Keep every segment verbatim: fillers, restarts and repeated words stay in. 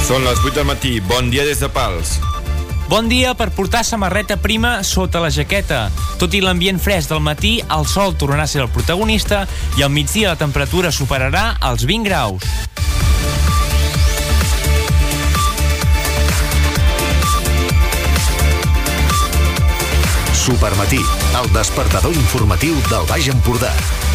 Són les vuit del matí. Bon dia des de Pals. Bon dia per portar samarreta prima sota la jaqueta. Tot i l'ambient fresc del matí, el sol tornarà a ser el protagonista i al migdia la temperatura superarà els vint graus. Supermatí, el despertador informatiu del Baix Empordà.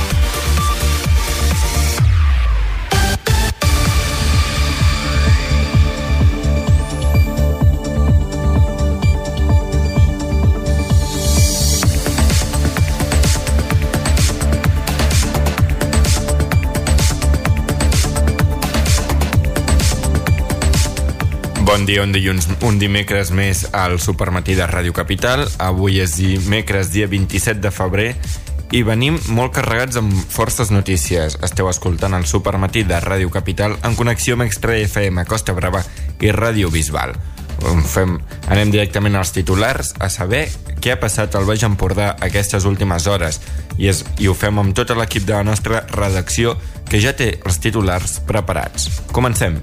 Bon dia, un dilluns, un dimecres més al Supermatí de Ràdio Capital. Avui és dimecres, dia vint-i-set de febrer, i venim molt carregats amb forces notícies. Esteu escoltant el Supermatí de Ràdio Capital en connexió amb Extra F M, Costa Brava i Ràdio Bisbal. Fem, anem directament als titulars a saber què ha passat al Baix Empordà aquestes últimes hores, i, és, i ho fem amb tot l'equip de la nostra redacció, que ja té els titulars preparats. Comencem.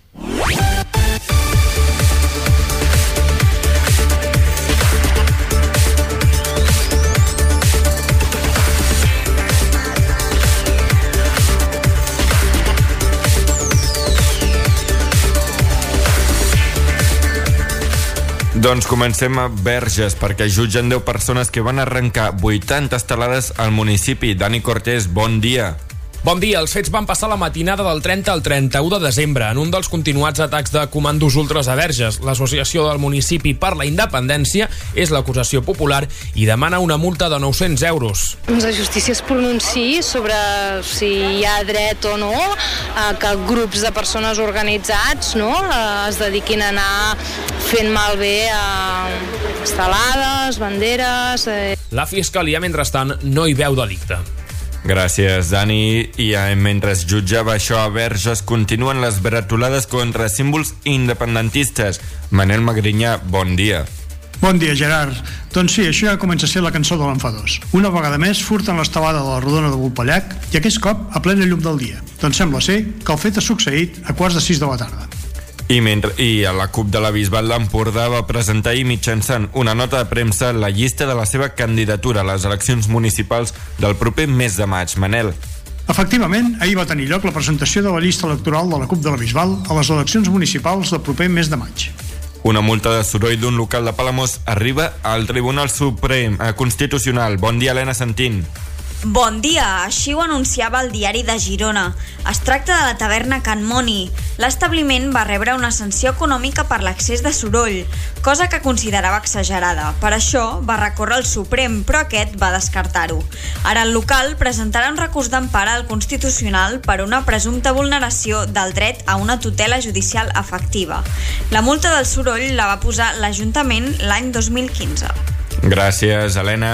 Doncs comencem a Verges, perquè jutgen deu persones que van arrencar vuitanta estelades al municipi. Dani Cortés, bon dia. Bon dia. Els fets van passar la matinada del trenta al trenta-u de desembre en un dels continuats atacs de comandos ultres a Verges. L'Associació del Municipi per la Independència és l'acusació popular i demana una multa de nou-cents euros. La justícia es pronunciï sobre si hi ha dret o no a que grups de persones organitzats, no, es dediquin a anar fent malbé a estelades, banderes... Eh... La Fiscalia, mentrestant, no hi veu delicte. Gràcies, Dani. I eh, mentre es jutjava això a Verges, continuen les bretolades contra símbols independentistes. Manel Magrinyà, bon dia. Bon dia, Gerard. Doncs sí, això ja comença a ser la cançó de l'enfadós. Una vegada més furten l'estelada de la Rodona de Vulpellac, i aquest cop a plena llum del dia. Doncs sembla ser que el fet ha succeït a quarts de sis de la tarda. I, mentre, I a la CUP de la Bisbal d'Empordà va presentar ahir mitjançant una nota de premsa la llista de la seva candidatura a les eleccions municipals del proper mes de maig. Manel. Efectivament, ahir va tenir lloc la presentació de la llista electoral de la CUP de la Bisbal a les eleccions municipals del proper mes de maig. Una multa de soroll d'un local de Palamós arriba al Tribunal Suprem eh, Constitucional. Bon dia, Helena Santín. Bon dia, així ho anunciava el diari de Girona. Es tracta de la taverna Can Moni. L'establiment va rebre una sanció econòmica per l'excés de soroll, cosa que considerava exagerada. Per això va recórrer al Suprem, però aquest va descartar-ho. Ara el local presentarà un recurs d'empara al Constitucional per una presumpta vulneració del dret a una tutela judicial efectiva. La multa del soroll la va posar l'Ajuntament l'any dos mil quinze. Gràcies, Helena.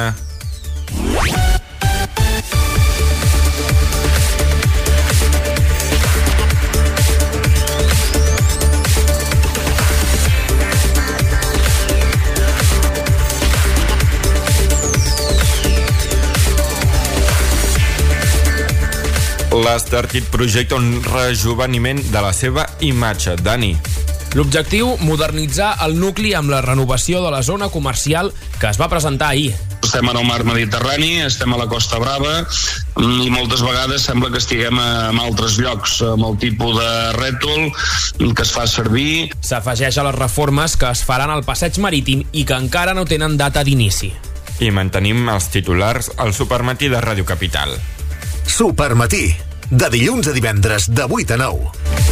L'Estartit projecta un rejuveniment de la seva imatge. Dani. L'objectiu, modernitzar el nucli amb la renovació de la zona comercial que es va presentar ahir. Estem en el mar Mediterrani, estem a la Costa Brava i moltes vegades sembla que estiguem en altres llocs, amb el tipus de rètol que es fa servir. S'afegeix a les reformes que es faran al passeig marítim i que encara no tenen data d'inici. I mantenim els titulars al Supermatí de Ràdio Capital. Supermatí, de dilluns a divendres de vuit a nou.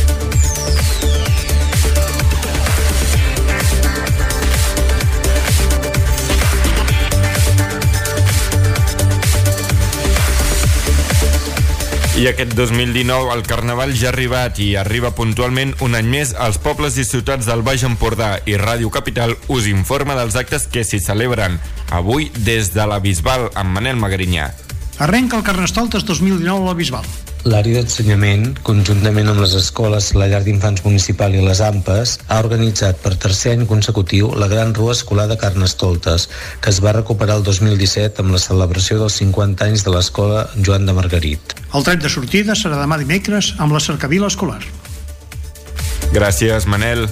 I aquest dos mil dinou el Carnaval ja ha arribat i arriba puntualment un any més als pobles i ciutats del Baix Empordà, i Ràdio Capital us informa dels actes que s'hi celebren. Avui des de la Bisbal amb Manel Magrinyà. Arrenca el Carnestoltes dos mil dinou a la Bisbal. L'àrea d'ensenyament, conjuntament amb les escoles, la llar d'infants municipal i les A M P Es, ha organitzat per tercer any consecutiu la Gran Rua Escolar de Carnestoltes, que es va recuperar el dos mil disset amb la celebració dels cinquanta anys de l'escola Joan de Margarit. El tret de sortida serà demà dimecres amb la cercavila escolar. Gràcies, Manel.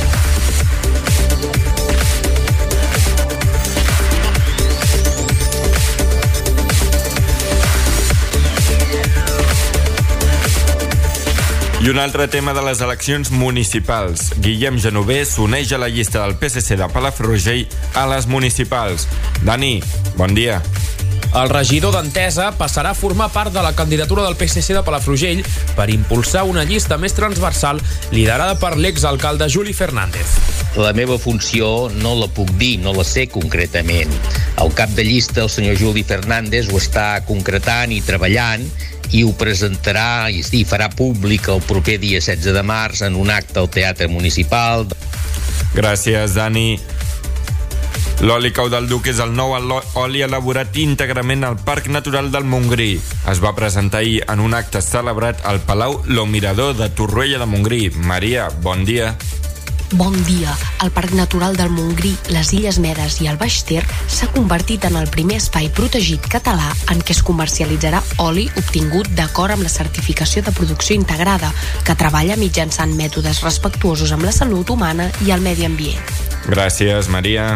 I un altre tema de les eleccions municipals. Guillem Genover s'uneix a la llista del P S C de Palafrugell a les municipals. Dani, bon dia. El regidor d'Entesa passarà a formar part de la candidatura del P S C de Palafrugell per impulsar una llista més transversal liderada per l'exalcalde Juli Fernández. La meva funció no la puc dir, no la sé concretament. El cap de llista, el senyor Juli Fernández, ho està concretant i treballant i ho presentarà i sí, farà públic el proper dia setze de març en un acte al Teatre Municipal. Gràcies, Dani. L'oli cau del Duc és el nou oli elaborat íntegrament al Parc Natural del Montgrí. Es va presentar ahir en un acte celebrat al Palau Lo Mirador de Torroella de Montgrí. Maria, bon dia. Bon dia. El Parc Natural del Montgrí, les Illes Medes i el Baix Ter s'ha convertit en el primer espai protegit català en què es comercialitzarà oli obtingut d'acord amb la certificació de producció integrada, que treballa mitjançant mètodes respectuosos amb la salut humana i el medi ambient. Gràcies, Maria.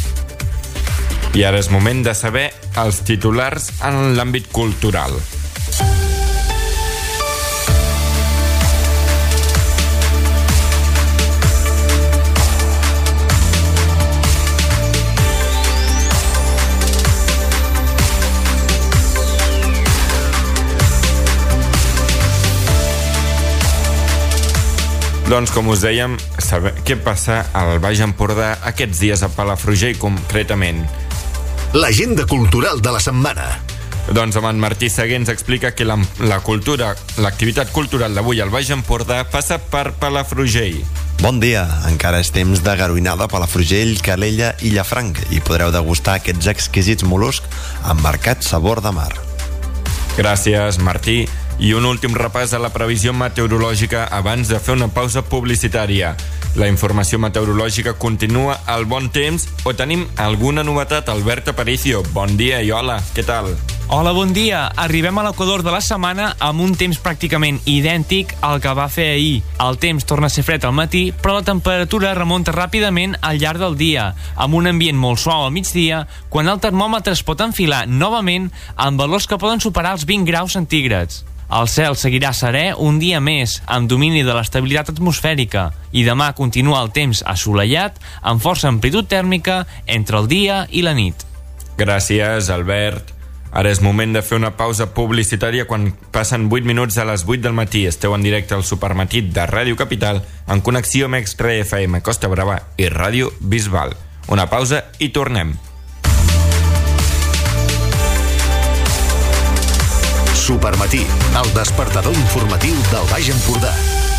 I ara és moment de saber els titulars en l'àmbit cultural. Doncs, com us dèiem, saber què passa al Baix Empordà aquests dies a Palafrugell concretament. L'agenda cultural de la setmana. Doncs amb en Martí Segué ens explica que la, la cultura, l'activitat cultural d'avui al Baix Empordà passa per Palafrugell. Bon dia, encara és temps de garoinada a Palafrugell, Calella i Llafranc i podreu degustar aquests exquisits mol·luscs amb marcat sabor de mar. Gràcies, Martí. I un últim repàs a la previsió meteorològica abans de fer una pausa publicitària. La informació meteorològica continua al bon temps o tenim alguna novetat? Albert Aparicio, bon dia i hola, què tal? Hola, bon dia. Arribem a l'equador de la setmana amb un temps pràcticament idèntic al que va fer ahir. El temps torna a ser fred al matí, però la temperatura remunta ràpidament al llarg del dia, amb un ambient molt suau al migdia, quan el termòmetre es pot enfilar novament amb valors que poden superar els vint graus centígrads. El cel seguirà serè un dia més, amb domini de l'estabilitat atmosfèrica, i demà continua el temps assolellat, amb força amplitud tèrmica entre el dia i la nit. Gràcies, Albert. Ara és moment de fer una pausa publicitària quan passen vuit minuts a les vuit del matí. Esteu en directe al Supermatí de Ràdio Capital, en connexió amb X-Ray F M Costa Brava i Ràdio Bisbal. Una pausa i tornem. Supermatí, el despertador informatiu del Baix Empordà.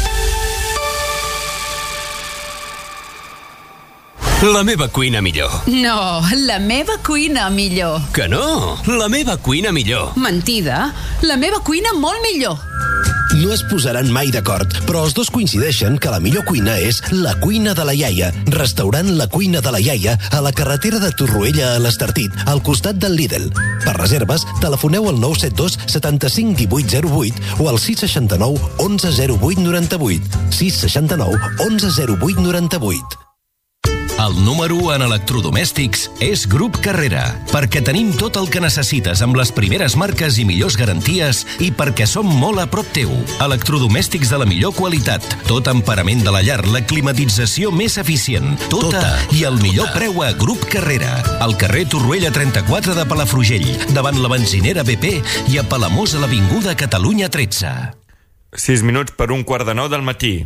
La meva cuina millor. No, la meva cuina millor. Que no, la meva cuina millor. Mentida, la meva cuina molt millor. No es posaran mai d'acord, però els dos coincideixen que la millor cuina és la cuina de la iaia. Restaurant La Cuina de la Iaia a la carretera de Torroella a l'Estartit, al costat del Lidl. Per reserves, telefoneu al nou set dos setanta-cinc divuit zero vuit o al sis seixanta-nou onze zero vuit noranta-vuit. sis seixanta-nou onze zero vuit noranta-vuit. El número u en electrodomèstics és Grup Carrera, perquè tenim tot el que necessites amb les primeres marques i millors garanties i perquè som molt a prop teu. Electrodomèstics de la millor qualitat, tot amb parament de la llar, la climatització més eficient, tota, tota i el millor tota. Preu a Grup Carrera, al carrer Torroella trenta-quatre de Palafrugell, davant la benzinera B P i a Palamós a l'avinguda Catalunya tretze. sis minuts per un quart de nou del matí.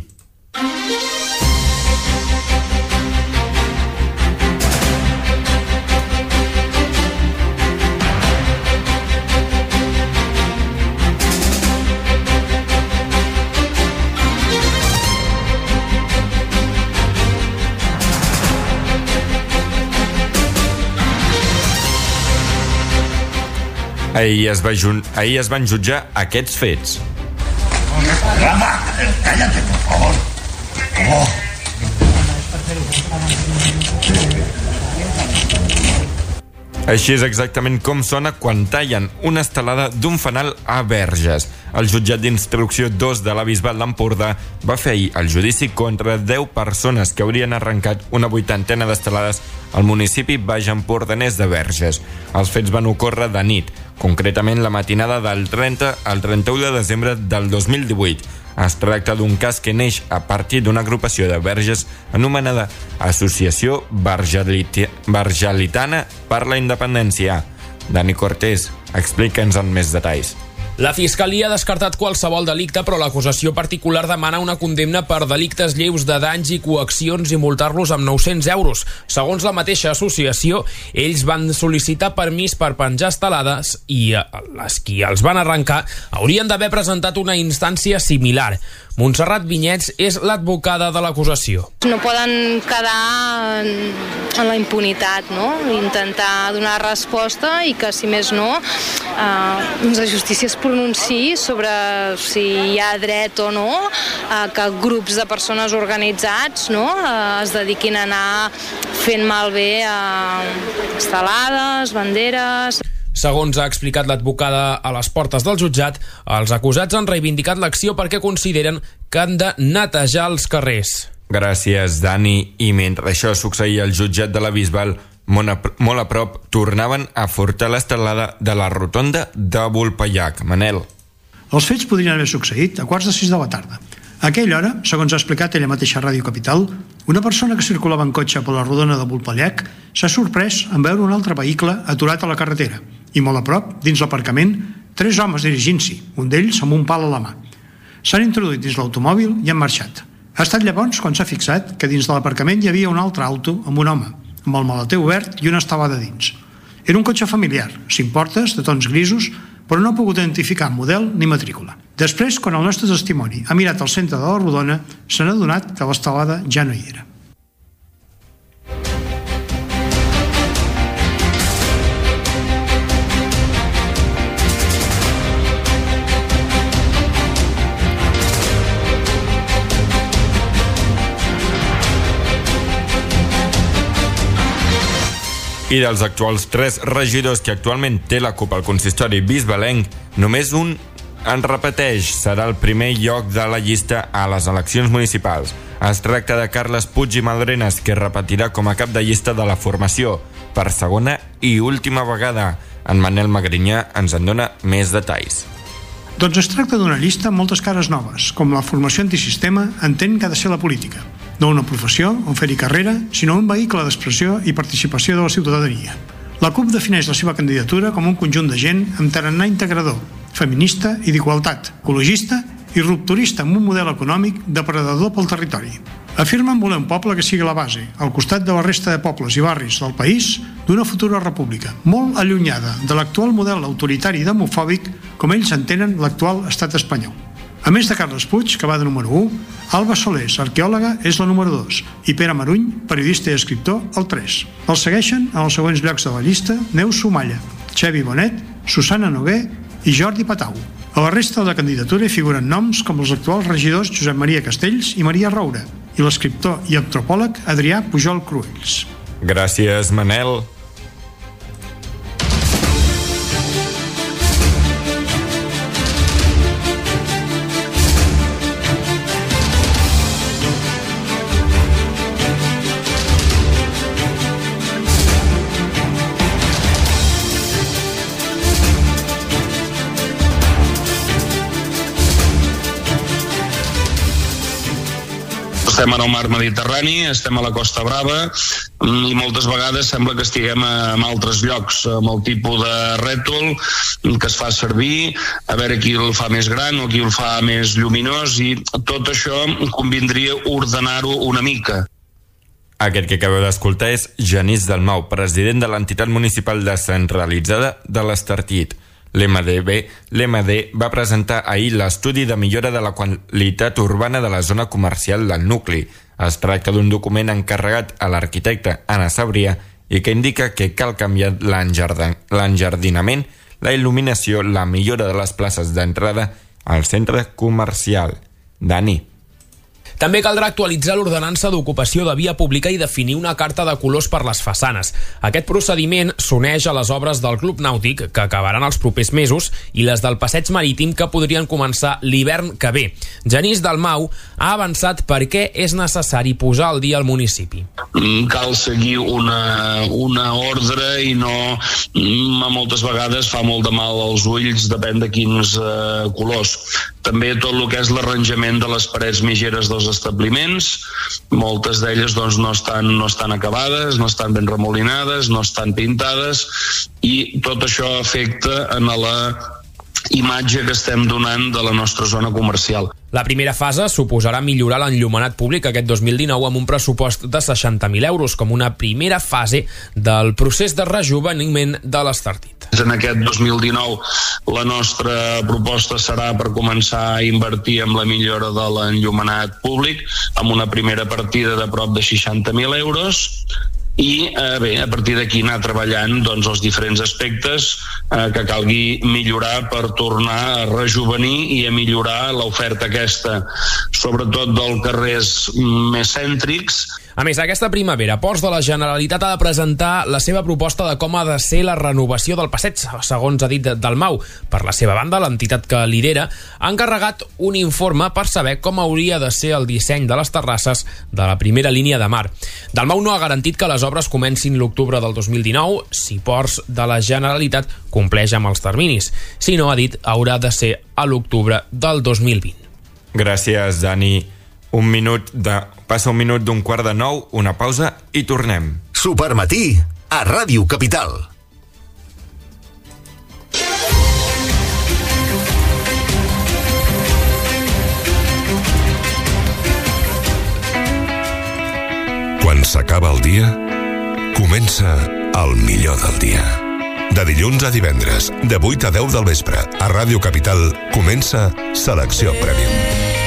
Ahir es, va jun... Ahir es van jutjar aquests fets. Rama, cállate, por favor. Oh. Així és exactament com sona quan tallen una estelada d'un fanal a Verges. El jutjat d'instrucció dos de la Bisbal d'Empordà va fer ahir el judici contra deu persones que haurien arrencat una vuitantena d'estelades al municipi baix empordanès de Verges. Els fets van ocórrer de nit, concretament la matinada del trenta al trenta-u de desembre del dos mil divuit. Es tracta d'un cas que neix a partir d'una agrupació de Verges anomenada Associació Vergelitana per la Independència. Dani Cortés, explica'ns en més detalls. La Fiscalia ha descartat qualsevol delicte, però l'acusació particular demana una condemna per delictes lleus de danys i coaccions i multar-los amb nou-cents euros. Segons la mateixa associació, ells van sol·licitar permís per penjar estelades i les qui els van arrencar haurien d'haver presentat una instància similar. Montserrat Vinyets és l'advocada de l'acusació. No poden quedar en la impunitat, no? Intentar donar resposta i que, si més no, eh, la justícia es pronunciï sobre si hi ha dret o no a que grups de persones organitzats, no, eh, es dediquin a anar fent malbé a estelades, banderes. Segons ha explicat l'advocada a les portes del jutjat, els acusats han reivindicat l'acció perquè consideren que han de netejar els carrers. Gràcies, Dani. I mentre això succeïa al jutjat de la Bisbal, molt a, molt a prop, tornaven a furtar l'estelada de la rotonda de Vulpellac. Manel. Els fets podrien haver succeït a quarts de sis de la tarda. A aquella hora, segons ha explicat ella mateixa a Ràdio Capital, una persona que circulava en cotxe per la rodona de Vulpellac s'ha sorprès en veure un altre vehicle aturat a la carretera i molt a prop, dins l'aparcament, tres homes dirigint-s'hi, un d'ells amb un pal a la mà. S'han introduït dins l'automòbil i han marxat. Ha estat llavors quan s'ha fixat que dins de l'aparcament hi havia un altre auto amb un home, amb el maleter obert i una estelada dins. Era un cotxe familiar, cinc portes, de tons grisos, però no ha pogut identificar model ni matrícula. Després, quan el nostre testimoni ha mirat al centre de la rodona, se n'ha adonat que l'estelada ja no hi era. I dels actuals tres regidors que actualment té la CUP al consistori bisbalenc, només un en repeteix, serà el primer lloc de la llista a les eleccions municipals. Es tracta de Carles Puig i Madrenes, que repetirà com a cap de llista de la formació. Per segona i última vegada, en Manel Magrinyà ens en dona més detalls. Doncs es tracta d'una llista amb moltes cares noves, com la formació antisistema entén que ha de ser la política. No una professió on fer-hi carrera, sinó un vehicle d'expressió i participació de la ciutadania. La CUP defineix la seva candidatura com un conjunt de gent amb tarannà integrador, feminista i d'igualtat, ecologista i rupturista amb un model econòmic depredador pel territori. Afirmen voler un poble que sigui la base, al costat de la resta de pobles i barris del país, d'una futura república, molt allunyada de l'actual model autoritari i demofòbic com ells entenen l'actual estat espanyol. A més de Carles Puig, que va de número u, Alba Solés, arqueòloga, és la número dos, i Pere Maruny, periodista i escriptor, el tres. Els segueixen en els següents llocs de la llista Neus Somalla, Xevi Bonet, Susana Noguer i Jordi Patau. A la resta de la candidatura hi figuren noms com els actuals regidors Josep Maria Castells i Maria Roura i l'escriptor i antropòleg Adrià Pujol Cruells. Gràcies, Manel. Estem en el mar Mediterrani, estem a la Costa Brava i moltes vegades sembla que estiguem en altres llocs, amb el tipus de rètol que es fa servir, a veure qui el fa més gran o qui el fa més lluminós, i tot això convindria ordenar-ho una mica. Aquest que acabeu d'escoltar és Genís Dalmau, president de l'entitat municipal descentralitzada de l'Estartit. L'M D B, l'M D va presentar ahir l'estudi de millora de la qualitat urbana de la zona comercial del nucli. Es tracta d'un document encarregat a l'arquitecte Anna Sabrià i que indica que cal canviar l'enjardinament, la il·luminació, la millora de les places d'entrada al centre comercial. Dani. També caldrà actualitzar l'ordenança d'ocupació de via pública i definir una carta de colors per les façanes. Aquest procediment s'uneix a les obres del Club Nàutic, que acabaran els propers mesos, i les del Passeig Marítim, que podrien començar l'hivern que ve. Genís Dalmau ha avançat per què és necessari posar al dia al municipi. Cal seguir una, una ordre i no, a moltes vegades fa molt de mal als ulls, depèn de quins eh, colors. També tot el que és l'arranjament de les parets mitgeres dels establiments, moltes d'elles doncs, no, estan, no estan acabades, no estan ben remolinades, no estan pintades, i tot això afecta en la imatge que estem donant de la nostra zona comercial. La primera fase suposarà millorar l'enllumenat públic aquest dos mil dinou amb un pressupost de seixanta mil euros com una primera fase del procés de rejoveniment de l'Estartit. En aquest dos mil dinou la nostra proposta serà per començar a invertir en la millora de l'enllumenat públic amb una primera partida de prop de seixanta mil euros i eh, bé, a partir d'aquí anar treballant doncs, els diferents aspectes eh, que calgui millorar per tornar a rejovenir i a millorar l'oferta aquesta, sobretot dels carrers més cèntrics. A més, aquesta primavera, Ports de la Generalitat ha de presentar la seva proposta de com ha de ser la renovació del passeig, segons ha dit Dalmau. Per la seva banda, l'entitat que lidera ha encarregat un informe per saber com hauria de ser el disseny de les terrasses de la primera línia de mar. Dalmau no ha garantit que les obres comencin l'octubre del dos mil dinou si Ports de la Generalitat compleix amb els terminis. Si no, ha dit, haurà de ser a l'octubre del dos mil vint. Gràcies, Dani. Un minut de... Passa un minut d'un quart de nou, una pausa i tornem. Supermatí a Ràdio Capital. Quan s'acaba el dia, comença el millor del dia. De dilluns a divendres, de vuit a deu del vespre, a Ràdio Capital, comença Selecció Premium.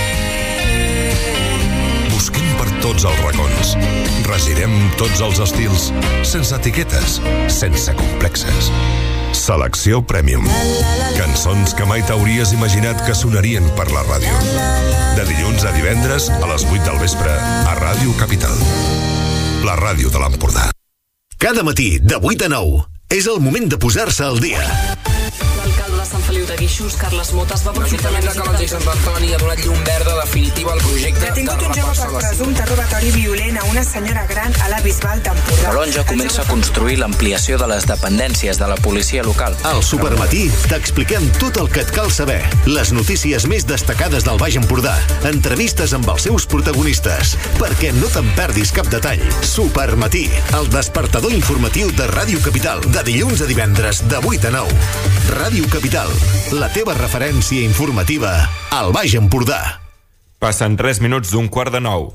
Busquem per tots els racons. Regirem tots els estils, sense etiquetes, sense complexes. Selecció Premium. Cançons que mai t'hauries imaginat que sonarien per la ràdio. De dilluns a divendres, a les vuit del vespre, a Ràdio Capital. La ràdio de l'Empordà. Cada matí, de vuit a nou, és el moment de posar-se al dia. L'alcalde de Sant Feliu de Guíxols, Carles Motes, va aprofitar la visita... L'Ajuntament de Sant Antoni ha donat llum verda definitiva al projecte... Detingut un jove per presumpte robatori violent a una senyora gran a la Bisbal d'Empordà. Calonja comença a construir l'ampliació de les dependències de la policia local. Al Supermatí t'expliquem tot el que et cal saber. Les notícies més destacades del Baix Empordà. Entrevistes amb els seus protagonistes. Perquè no te'n perdis cap detall. Supermatí, el despertador informatiu de Ràdio Capital. De dilluns a divendres, de vuit a nou. Ràdio Capital, la teva referència informativa al Baix Empordà. Passen tres minuts d'un quart de nou.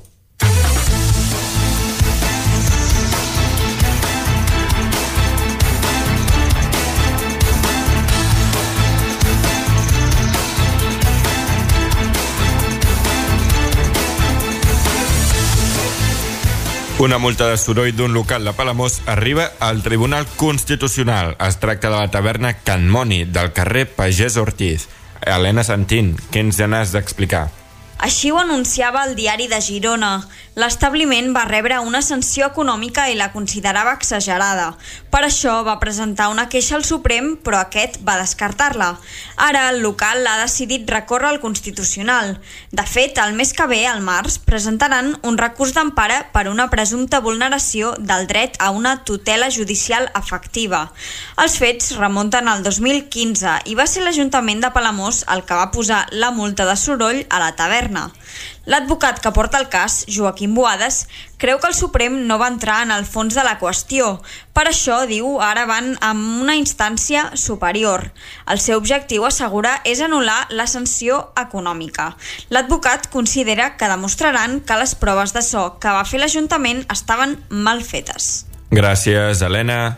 Una multa de soroll d'un local de Palamós arriba al Tribunal Constitucional. Es tracta de la taverna Can Moni, del carrer Pagès Ortiz. Helena Santín, què ens n'has d'explicar? Així ho anunciava el Diari de Girona. L'establiment va rebre una sanció econòmica i la considerava exagerada. Per això va presentar una queixa al Suprem, però aquest va descartar-la. Ara el local ha decidit recórrer al Constitucional. De fet, el mes que ve, al març, presentaran un recurs d'empara per una presumpta vulneració del dret a una tutela judicial efectiva. Els fets remunten al dos mil quinze i va ser l'Ajuntament de Palamós el que va posar la multa de soroll a la taverna. L'advocat que porta el cas, Joaquim Boades, creu que el Suprem no va entrar en el fons de la qüestió. Per això, diu, ara van amb una instància superior. El seu objectiu, assegura, és anul·lar la sanció econòmica. L'advocat considera que demostraran que les proves de so que va fer l'Ajuntament estaven mal fetes. Gràcies, Helena.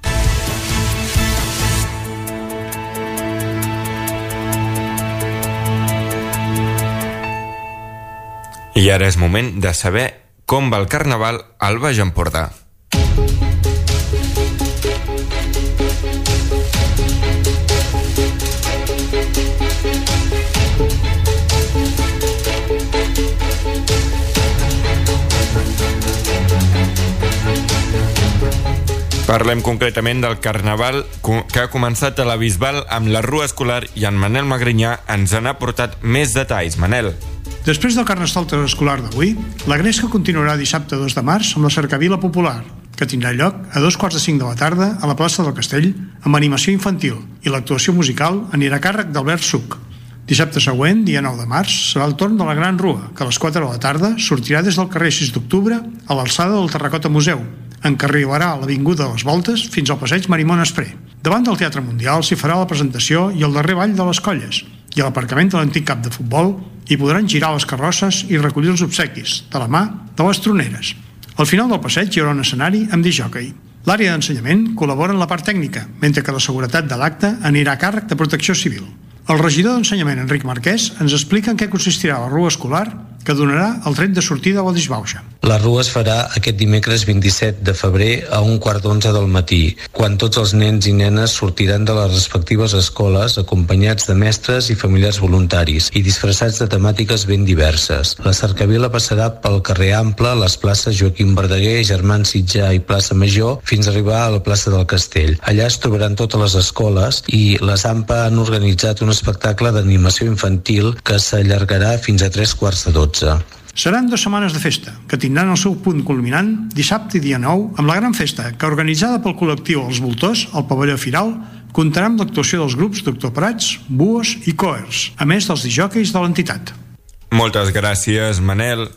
I ara és moment de saber com va el Carnaval al Baix Empordà. Parlem concretament del Carnaval que ha començat a la Bisbal amb la Rua Escolar i en Manel Magrinyà ens n'ha portat més detalls. Manel. Després del Carnestoltes escolar d'avui, la gresca continuarà dissabte dos de març amb la cercavila popular, que tindrà lloc a dos quarts de cinc de la tarda a la plaça del Castell amb animació infantil i l'actuació musical anirà a càrrec d'Albert Suc. Dissabte següent, dia nou de març, serà el torn de la Gran Rua, que a les quatre de la tarda sortirà des del carrer sis d'octubre a l'alçada del Terracota Museu, en què arribarà a l'Avinguda de les Voltes fins al passeig Marimón Espré. Davant del Teatre Mundial s'hi farà la presentació i el darrer ball de les colles, i a l'aparcament de l'antic camp de futbol hi podran girar les carrosses i recollir els obsequis, de la mà de les troneres. Al final del passeig hi haurà un escenari amb discjòquei. L'àrea d'ensenyament col·labora en la part tècnica, mentre que la seguretat de l'acte anirà a càrrec de Protecció Civil. El regidor d'Ensenyament, Enric Marquès, ens explica en què consistirà la Rua Escolar, que donarà el tret de sortida a la disbauxa. La Rua es farà aquest dimecres vint-i-set de febrer a un quart d'onze del matí, quan tots els nens i nenes sortiran de les respectives escoles acompanyats de mestres i familiars voluntaris i disfressats de temàtiques ben diverses. La cercavila passarà pel carrer Ample, les places Joaquim Verdaguer, Germán Sitjà i Plaça Major, fins a arribar a la plaça del Castell. Allà es trobaran totes les escoles i les A M P A han organitzat un espectacle d'animació infantil que s'allargarà fins a tres quarts de dotze. Seran dues setmanes de festa, que tindran el seu punt culminant dissabte dia nou amb la gran festa que, organitzada pel col·lectiu Els Voltors, al pavelló Firal, comptarà amb l'actuació dels grups Doctor Prats, Buos i Coers, a més dels disjòqueis de l'entitat. Moltes gràcies, Manel.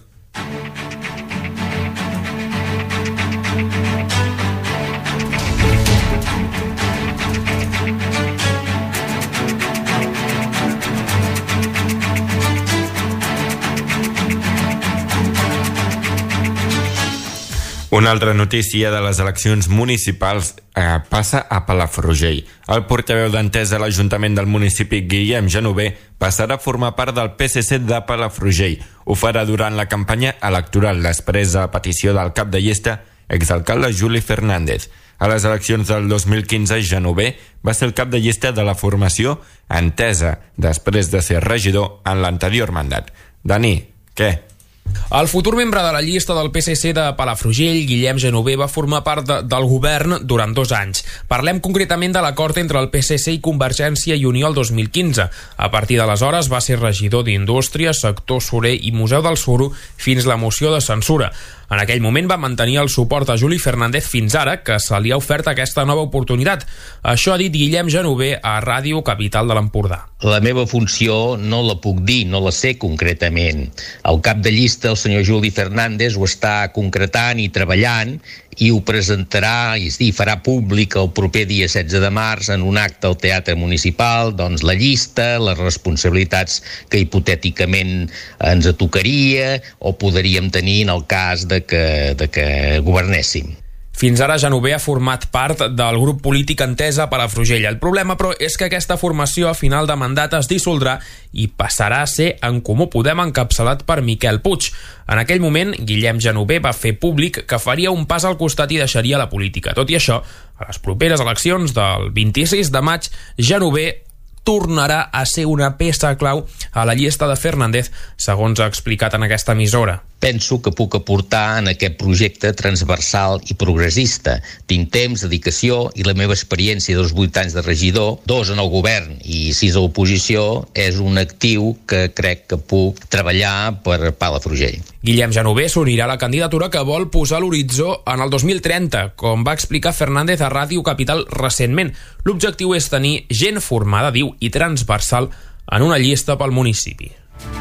Una altra notícia de les eleccions municipals eh, passa a Palafrugell. El portaveu d'Entesa a l'Ajuntament del municipi, Guillem Genover, passarà a formar part del P S C de Palafrugell. Ho farà durant la campanya electoral, després de la petició del cap de llista, exalcalde Juli Fernández. A les eleccions del dos mil quinze, Genover va ser el cap de llista de la formació Entesa, després de ser regidor en l'anterior mandat. Dani, què? El futur membre de la llista del P S C de Palafrugell, Guillem Genover, va formar part de, del govern durant dos anys. Parlem concretament de l'acord entre el P S C i Convergència i Unió el dos mil quinze. A partir d'aleshores va ser regidor d'Indústria, Sector Surer i Museu del Suro fins la moció de censura. En aquell moment va mantenir el suport a Juli Fernández fins ara, que se li ha ofert aquesta nova oportunitat. Això ha dit Guillem Genover a Ràdio Capital de l'Empordà. La meva funció no la puc dir, no la sé concretament. El cap de llista, el senyor Juli Fernández, ho està concretant i treballant i ho presentarà i sí, farà públic el proper dia setze de març en un acte al Teatre Municipal, doncs la llista, les responsabilitats que hipotèticament ens tocaria o podríem tenir en el cas de que, de que governéssim. Fins ara Genover ha format part del grup polític Entesa a Palafrugell. El problema, però, és que aquesta formació a final de mandat es dissoldrà i passarà a ser En Comú Podem, encapçalat per Miquel Puig. En aquell moment, Guillem Genover va fer públic que faria un pas al costat i deixaria la política. Tot i això, a les properes eleccions del vint-i-sis de maig, Genover tornarà a ser una peça clau a la llista de Fernández, segons ha explicat en aquesta emissora. Penso que puc aportar en aquest projecte transversal i progressista. Tinc temps, dedicació i la meva experiència dels vuit anys de regidor, dos en el govern i sis a l'oposició, és un actiu que crec que puc treballar per Palafrugell. Guillem Genover s'unirà a la candidatura que vol posar l'horitzó en el dos mil trenta, com va explicar Fernández a Ràdio Capital recentment. L'objectiu és tenir gent formada, diu, i transversal en una llista pel municipi.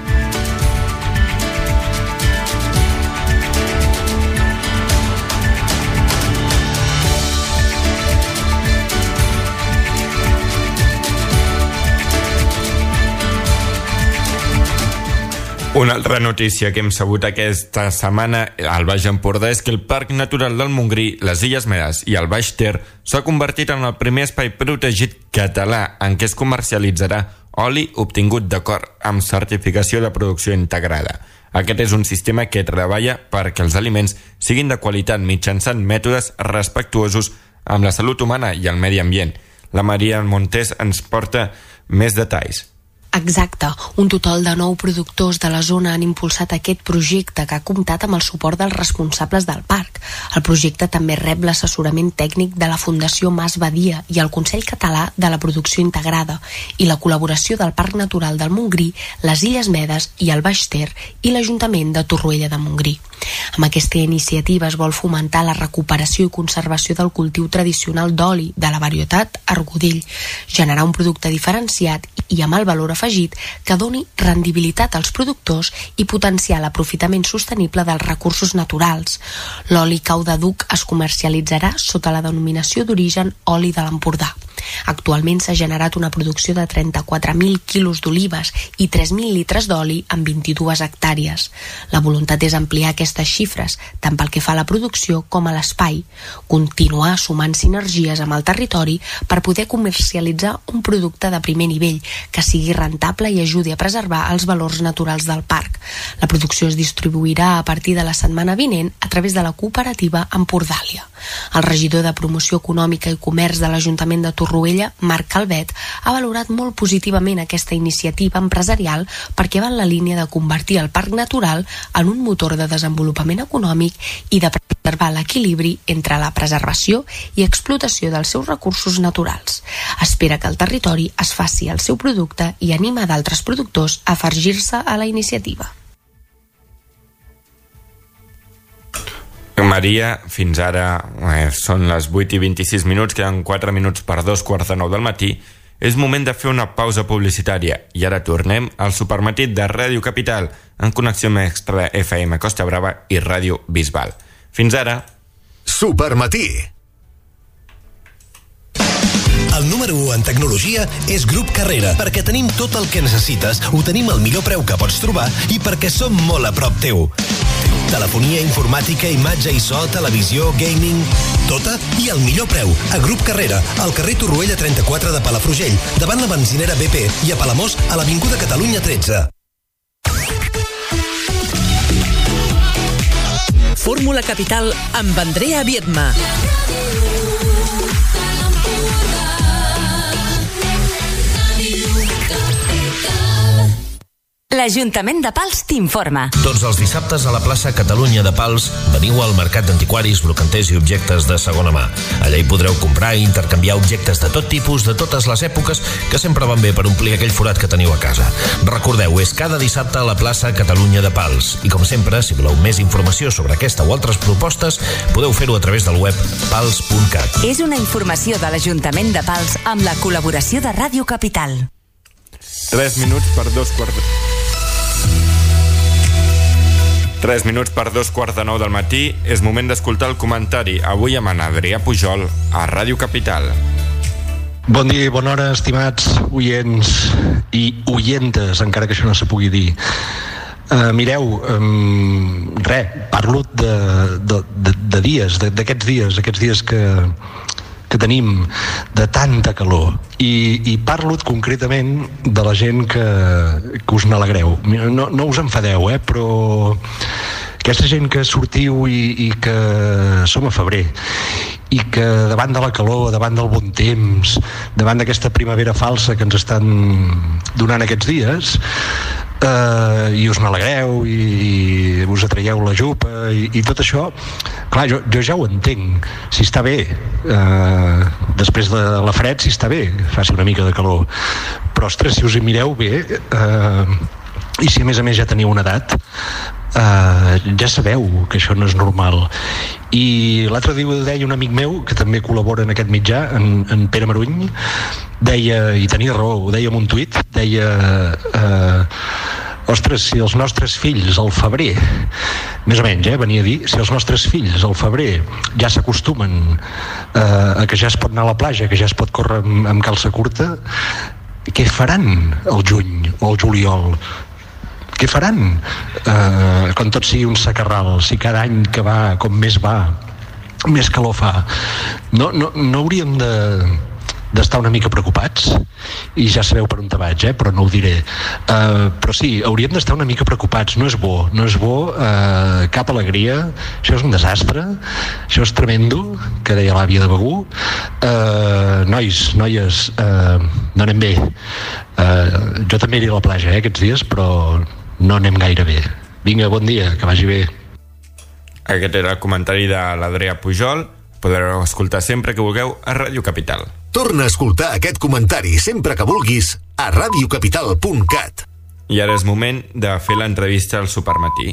Una altra notícia que hem sabut aquesta setmana al Baix Empordà és que el Parc Natural del Montgrí, les Illes Medes i el Baix Ter s'ha convertit en el primer espai protegit català en què es comercialitzarà oli obtingut d'acord amb certificació de producció integrada. Aquest és un sistema que treballa perquè els aliments siguin de qualitat mitjançant mètodes respectuosos amb la salut humana i el medi ambient. La Maria Montés ens porta més detalls. Exacte. Un total de nou productors de la zona han impulsat aquest projecte que ha comptat amb el suport dels responsables del parc. El projecte també rep l'assessorament tècnic de la Fundació Mas Badia i el Consell Català de la Producció Integrada i la col·laboració del Parc Natural del Montgrí, les Illes Medes i el Baix Ter i l'Ajuntament de Torroella de Montgrí. Amb aquesta iniciativa es vol fomentar la recuperació i conservació del cultiu tradicional d'oli de la varietat Argodell, generar un producte diferenciat i amb el valor afegit que doni rendibilitat als productors i potenciar l'aprofitament sostenible dels recursos naturals. L'oli cau de Duc es comercialitzarà sota la denominació d'origen oli de l'Empordà. Actualment s'ha generat una producció de trenta-quatre mil quilos d'olives i tres mil litres d'oli en vint-i-dues hectàrees. La voluntat és ampliar aquestes xifres, tant pel que fa a la producció com a l'espai, continuar sumant sinergies amb el territori per poder comercialitzar un producte de primer nivell que sigui rentable i ajudi a preservar els valors naturals del parc. La producció es distribuirà a partir de la setmana vinent a través de la cooperativa Empordàlia. El regidor de Promoció Econòmica i Comerç de l'Ajuntament de Torroella, Marc Calvet, ha valorat molt positivament aquesta iniciativa empresarial perquè va en la línia de convertir el parc natural en un motor de desenvolupament econòmic i de preservar l'equilibri entre la preservació i explotació dels seus recursos naturals. Espera que el territori es faci el seu producte i anima d'altres productors a afegir-se a la iniciativa. Maria, fins ara eh, són les vuit i vint-i-sis minuts, queden quatre minuts per dos quarts de nou del matí. És moment de fer una pausa publicitària i ara tornem al Supermatí de Ràdio Capital en connexió amb Extra F M Costa Brava i Ràdio Bisbal. Fins ara. Supermatí. El número u en tecnologia és Grup Carrera, perquè tenim tot el que necessites, ho tenim al millor preu que pots trobar i perquè som molt a prop teu. Telefonia, informàtica, imatge i so, televisió, gaming, tota i al millor preu. A Grup Carrera, al carrer Torroella trenta-quatre de Palafrugell, davant la benzinera B P, i a Palamós, a l'Avinguda Catalunya tretze. Fórmula Capital amb Andrea Viedma. L'Ajuntament de Pals t'informa. Tots els dissabtes a la plaça Catalunya de Pals veniu al Mercat d'Antiquaris, Brocanters i Objectes de segona mà. Allà hi podreu comprar i intercanviar objectes de tot tipus, de totes les èpoques, que sempre van bé per omplir aquell forat que teniu a casa. Recordeu, és cada dissabte a la plaça Catalunya de Pals. I com sempre, si voleu més informació sobre aquesta o altres propostes, podeu fer-ho a través del web pals punt cat. És una informació de l'Ajuntament de Pals amb la col·laboració de Ràdio Capital. Tres minuts per dos quarts... Tres minuts per dos quarts de nou del matí. És moment d'escoltar el comentari avui amb en Adrià Pujol a Ràdio Capital. Bon dia i bona hora, estimats oients i oientes, encara que això no se pugui dir. Uh, mireu, um, res, parlo de, de, de, de dies, d'aquests dies, aquests dies que, que tenim de tanta calor. I, i parlo concretament de la gent que, que us n'alegreu. No, no us enfadeu, eh, però aquesta gent que sortiu i, i que som a febrer i que davant de la calor, davant del bon temps, davant d'aquesta primavera falsa que ens estan donant aquests dies, eh, i us n'alegreu i, i us atraieu la jupa i, i tot això, clar, jo, jo ja ho entenc, si està bé, eh, després de la fred, si està bé, faci una mica de calor, però ostres, si us hi mireu bé, eh, i si a més a més ja teniu una edat, uh, ja sabeu que això no és normal. I l'altre dia deia un amic meu que també col·labora en aquest mitjà, en, en Pere Maruny, deia, i tenia raó, ho deia en un tuit, deia uh, ostres, si els nostres fills al febrer, més o menys, eh, venia a dir, si els nostres fills al febrer ja s'acostumen uh, a que ja es pot anar a la platja, que ja es pot córrer amb, amb calça curta, què faran el juny o el juliol? Què faran eh, quan tot sigui un sacarral, si cada any que va, com més va, més calor fa? No, no, no hauríem de, d'estar una mica preocupats, i ja sabeu per on te vaig, eh? Però no ho diré. Uh, però sí, hauríem d'estar una mica preocupats. No és bo, no és bo, uh, cap alegria. Això és un desastre, això és tremendo, que deia l'àvia de Begur. Uh, nois, noies, uh, no anem bé. Uh, jo també aniré a la platja, eh, aquests dies, però no anem gaire bé. Vinga, bon dia, que vagi bé. Aquest era el comentari de l'Adrià Pujol. Podreu escoltar sempre que vulgueu a Ràdio Capital. Torna a escoltar aquest comentari sempre que vulguis a radiocapital punt cat. I ara és moment de fer l'entrevista al Supermatí.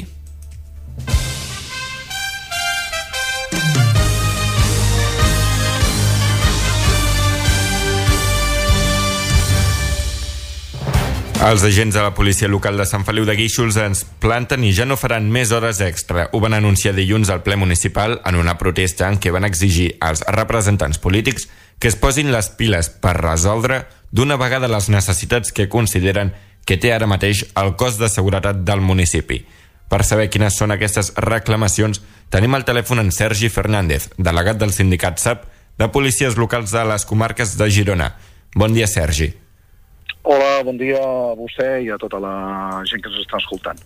Els agents de la policia local de Sant Feliu de Guíxols ens planten i ja no faran més hores extra. Ho van anunciar dilluns al ple municipal en una protesta en què van exigir als representants polítics que es posin les piles per resoldre d'una vegada les necessitats que consideren que té ara mateix el cos de seguretat del municipi. Per saber quines són aquestes reclamacions, tenim al telèfon en Sergi Fernández, delegat del sindicat S A P de policies locals de les comarques de Girona. Bon dia, Sergi. Hola, bon dia a vostè i a tota la gent que ens està escoltant.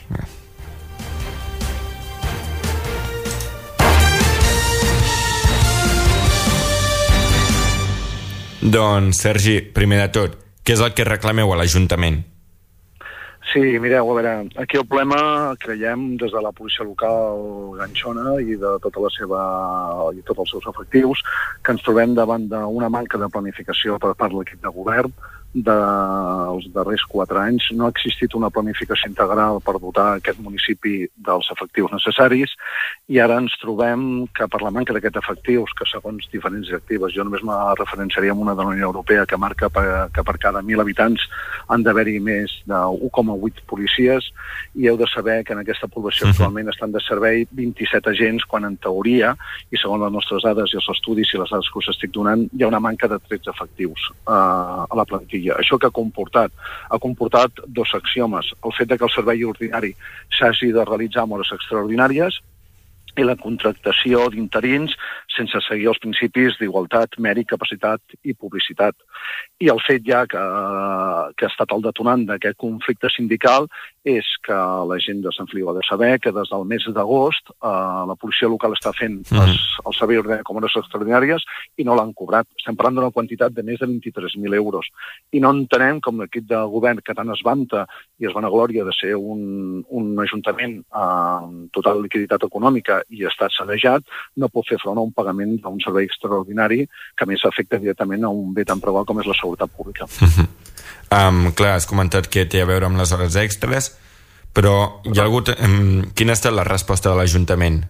Doncs, Sergi, primer de tot, què és el que reclameu a l'Ajuntament? Sí, mireu, a veure, aquí el problema creiem des de la policia local ganxona i de tota la seva i tots els seus efectius que ens trobem davant d'una manca de planificació per part de l'equip de govern dels darrers quatre anys. No ha existit una planificació integral per dotar aquest municipi dels efectius necessaris i ara ens trobem que per la manca d'aquests efectius, que segons diferents directives, jo només me referenciaria amb una de la Unió Europea que marca que per cada mil habitants han d'haver-hi més de u coma vuit policies, i heu de saber que en aquesta població actualment estan de servei vint-i-set agents, quan en teoria, i segons les nostres dades i els estudis i les dades que us estic donant, hi ha una manca de tretze efectius uh, a la plantilla. Això que ha comportat? Ha comportat dos axiomes. El fet de que el servei ordinari s'hagi de realitzar amb hores extraordinàries i la contractació d'interins sense seguir els principis d'igualtat, mèrit, capacitat i publicitat. I el fet ja que, que ha estat el detonant d'aquest conflicte sindical és que la gent de Sant Feliu ha de saber que des del mes d'agost eh, la policia local està fent les, el servei ordinari com hores extraordinàries i no l'han cobrat. Estem parlant d'una quantitat de més de vint-i-tres mil euros. I no entenem com l'equip de govern que tant es vanta i es vanagloria de ser un, un ajuntament amb total liquiditat econòmica i està sanejat, no pot fer front a un pagament d'un servei extraordinari que a més afecta directament a un bé tan preuat com és la seguretat pública. Um, clar, has comentat que té a veure amb les hores extres, però hi ha hagut... Um, quina ha estat la resposta de l'Ajuntament?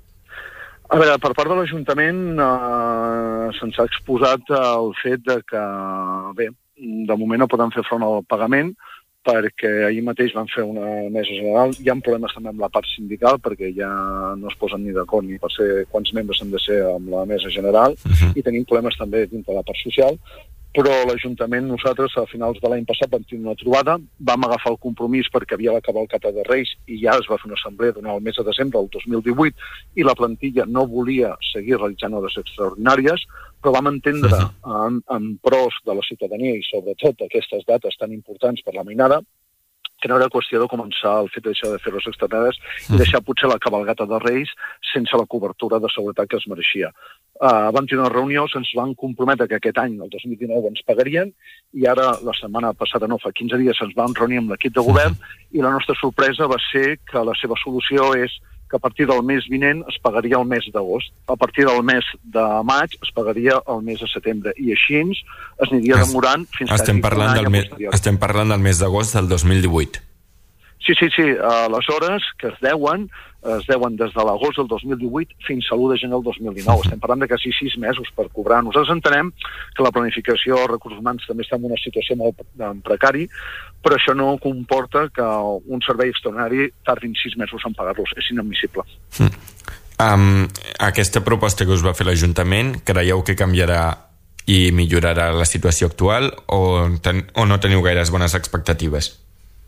A veure, per part de l'Ajuntament eh, se'ns ha exposat el fet de que, bé, de moment no poden fer front al pagament perquè ahir mateix van fer una mesa general. Hi ha problemes també amb la part sindical perquè ja no es posen ni d'acord ni per ser quants membres han de ser amb la mesa general uh-huh. i tenim problemes també dintre de la part social. Però l'Ajuntament, nosaltres, a finals de l'any passat vam tenir una trobada, vam agafar el compromís perquè havia la cavalcata de Reis i ja es va fer una assemblea durant el mes de desembre del dos mil divuit i la plantilla no volia seguir realitzant hores extraordinàries, però vam entendre en, en pros de la ciutadania i sobretot aquestes dates tan importants per la mainada que no era qüestió de començar el fet de deixar de fer les extraordinàries i deixar potser la cavalgata de Reis sense la cobertura de seguretat que es mereixia. Uh, vam tenir una reunió, se'ns van comprometre que aquest any, el dos mil dinou, ens pagarien i ara, la setmana passada, no fa quinze dies, ens vam reunir amb l'equip de govern i la nostra sorpresa va ser que la seva solució és que a partir del mes vinent es pagaria el mes d'agost. A partir del mes de maig es pagaria el mes de setembre. I així es aniria demorant fins estem que parlant del mes, Estem parlant del mes d'agost del dos mil divuit. Sí, sí, sí. Uh, les hores que es deuen, es deuen des de l'agost del dos mil divuit fins a l'u de gener del dos mil dinou. Estem parlant de quasi sis mesos per cobrar. Nosaltres entenem que la planificació dels recursos humans també està en una situació molt precari, però això no comporta que un servei extraordinari tardin sis mesos en pagar-los. És inadmissible. Mm. Um, aquesta proposta que us va fer l'Ajuntament, creieu que canviarà i millorarà la situació actual o, ten, o no teniu gaires bones expectatives?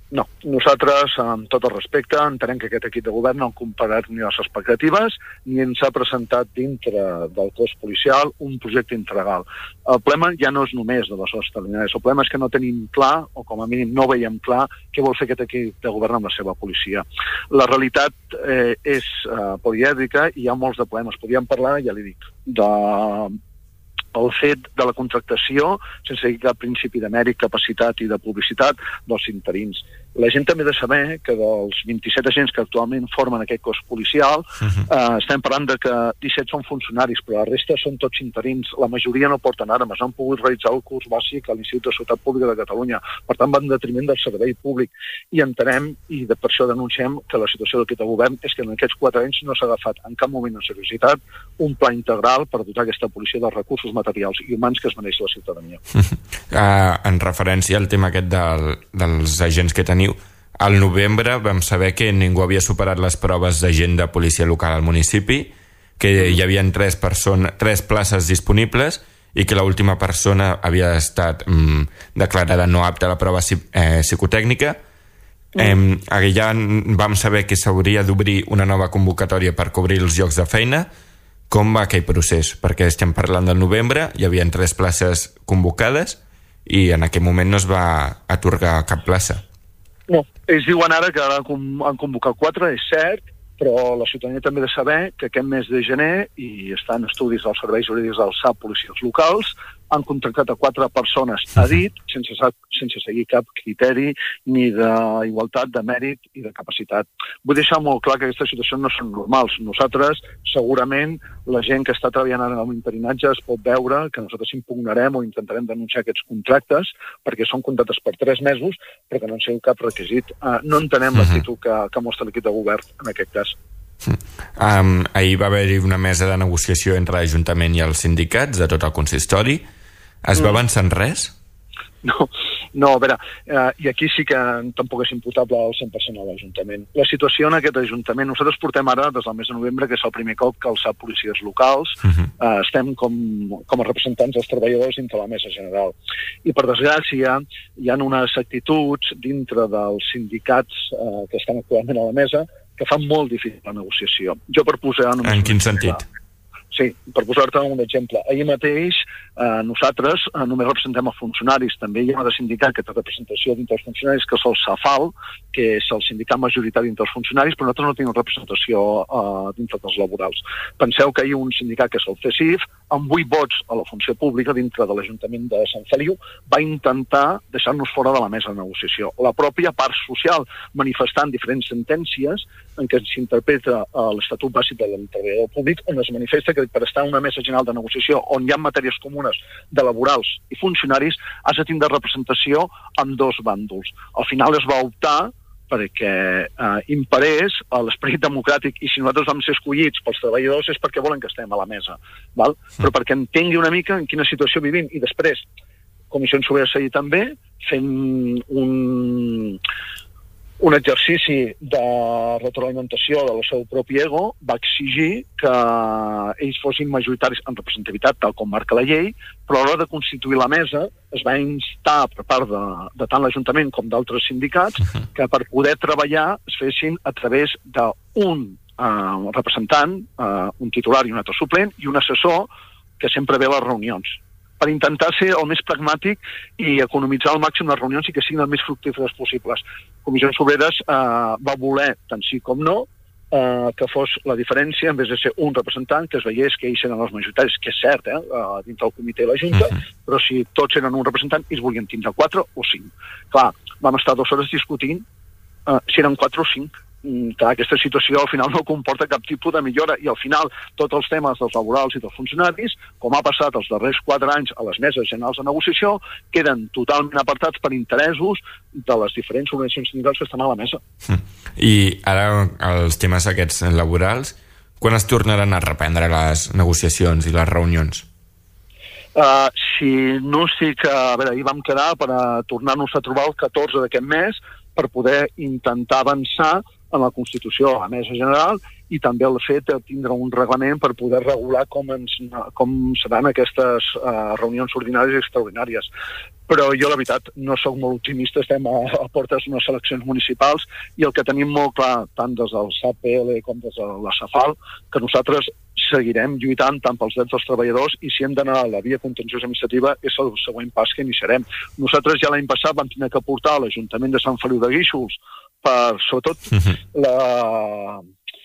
No, nosaltres, amb tot el respecte, entenem que aquest equip de govern no ha comparat ni les expectatives ni ens ha presentat dintre del cos policial un projecte integral. El problema ja no és només de les hores extraordinàries, el problema és que no tenim clar, o com a mínim no veiem clar, què vol fer aquest equip de govern amb la seva policia. La realitat eh, és eh, polièdrica i hi ha molts de problemes. Podríem parlar, ja li dic, de... el fet de la contractació sense seguir cap principi de mèrit, capacitat i de publicitat dels interins. La gent també ha de saber que dels vint-i-set agents que actualment formen aquest cos policial, uh-huh. eh, estem parlant de que disset són funcionaris, però la resta són tots interins. La majoria no porten armes, no han pogut realitzar el curs bàsic a l'Institut de Seguretat Pública de Catalunya. Per tant, van en detriment del servei públic. I entenem, i de, per això denunciem, que la situació d'aquest govern és que en aquests quatre anys no s'ha agafat en cap moment en seriositat un pla integral per dotar aquesta policia dels recursos materials i humans que es mereix la ciutadania. Uh, en referència al tema aquest del, dels agents que teniu, al novembre vam saber que ningú havia superat les proves d'agent de policia local al municipi, que hi havia tres, persona, tres places disponibles i que l'última persona havia estat mm, declarada no apta a la prova eh, psicotècnica. Mm. Eh, allà vam saber que s'hauria d'obrir una nova convocatòria per cobrir els llocs de feina. Com va aquell procés? Perquè estem parlant del novembre, hi havia tres places convocades i en aquell moment no es va atorgar cap plaça. No, ells diuen ara que han convocat quatre, és cert, però la ciutadania també ha de saber que aquest mes de gener, i estan estudis dels serveis jurídics dels S A P policies locals, han contractat a quatre persones a dit, sense, sense seguir cap criteri ni d'igualtat de mèrit i de capacitat. Vull deixar molt clar que aquestes situacions no són normals. Nosaltres, segurament, la gent que està treballant en l'interinatge es pot veure que nosaltres impugnarem o intentarem denunciar aquests contractes perquè són contractes per tres mesos, però que no en sigui cap requisit. Uh, no entenem uh-huh. l'actitud que, que mostra l'equip de govern en aquest cas. Um, ahir va haver-hi una mesa de negociació entre l'Ajuntament i els sindicats de tot el consistori. Es va avançar en res? No, no, a veure, eh, i aquí sí que tampoc és imputable al cent per cent a l'Ajuntament. La situació en aquest Ajuntament, nosaltres portem ara des del mes de novembre, que és el primer cop que els S A P policies locals uh-huh. eh, estem com, com a representants dels treballadors dintre la mesa general. I per desgràcia hi ha unes actituds dintre dels sindicats eh, que estan actualment a la mesa que fan molt difícil la negociació. Jo per posar... En quin sentit? Clar. Sí, per posar-te un exemple. Ahir mateix eh, nosaltres eh, només representem els funcionaris. També hi ha una sindicat que té representació dintre els funcionaris, que és el SAFAL, que és el sindicat majoritari dintre els funcionaris, però nosaltres no tenim representació eh, dintre dels laborals. Penseu que hi ha un sindicat que és el C E S I F, amb vuit vots a la funció pública dintre de l'Ajuntament de Sant Feliu, va intentar deixar-nos fora de la mesa de negociació. La pròpia part social, manifestant diferents sentències en què s'interpreta eh, l'Estatut Bàsic del Treballador Públic, on es manifesta que per estar en una mesa general de negociació on hi ha matèries comunes de laborals i funcionaris, has de tindre representació amb dos bàndols. Al final es va optar perquè eh, imperés l'esperit democràtic, i si nosaltres vam ser escollits pels treballadors és perquè volen que estem a la mesa, val? Però perquè entengui una mica en quina situació vivim. I després, Comissions Obreres ahir també, fent un... un exercici de retroalimentació del seu propi ego, va exigir que ells fossin majoritaris en representativitat, tal com marca la llei, però a l'hora de constituir la mesa es va instar per part de, de tant l'Ajuntament com d'altres sindicats que per poder treballar es fessin a través d'un eh, representant, eh, un titular i un altre suplent, i un assessor que sempre ve a les reunions, per intentar ser el més pragmàtic i economitzar al màxim les reunions i que siguin el més fructíferes possibles. Comissions Obreres eh, va voler, tant sí com no, eh, que fos la diferència, en vez de ser un representant, que es veiés que ells eren els majoritaris, que és cert, eh, dintre el comitè i la Junta, uh-huh. però si tots eren un representant, ells volien tindre quatre o cinc. Clar, vam estar dues hores discutint eh, si eren quatre o cinc. Clar, aquesta situació al final no comporta cap tipus de millora, i al final tots els temes dels laborals i dels funcionaris, com ha passat els darrers quatre anys a les meses generals de negociació, queden totalment apartats per interessos de les diferents organitzacions sindicals que estan a la mesa. I ara els temes aquests laborals, quan es tornaran a reprendre les negociacions i les reunions? Uh, si no estic... A veure, ahir vam quedar per a tornar-nos a trobar el catorze d'aquest mes per poder intentar avançar en la Constitució a la Mesa General i també el fet de tindre un reglament per poder regular com, ens, com seran aquestes uh, reunions ordinàries i extraordinàries. Però jo, la veritat, no sóc molt optimista, estem a, a portes d'unes eleccions municipals i el que tenim molt clar, tant des del S A P L com des de la SAFAL, que nosaltres seguirem lluitant tant pels drets dels treballadors i si hem d'anar a la via contenciosa administrativa és el següent pas que iniciarem. Nosaltres ja l'any passat vam tenir que portar a l'Ajuntament de Sant Feliu de Guíxols per, sobretot, uh-huh. la...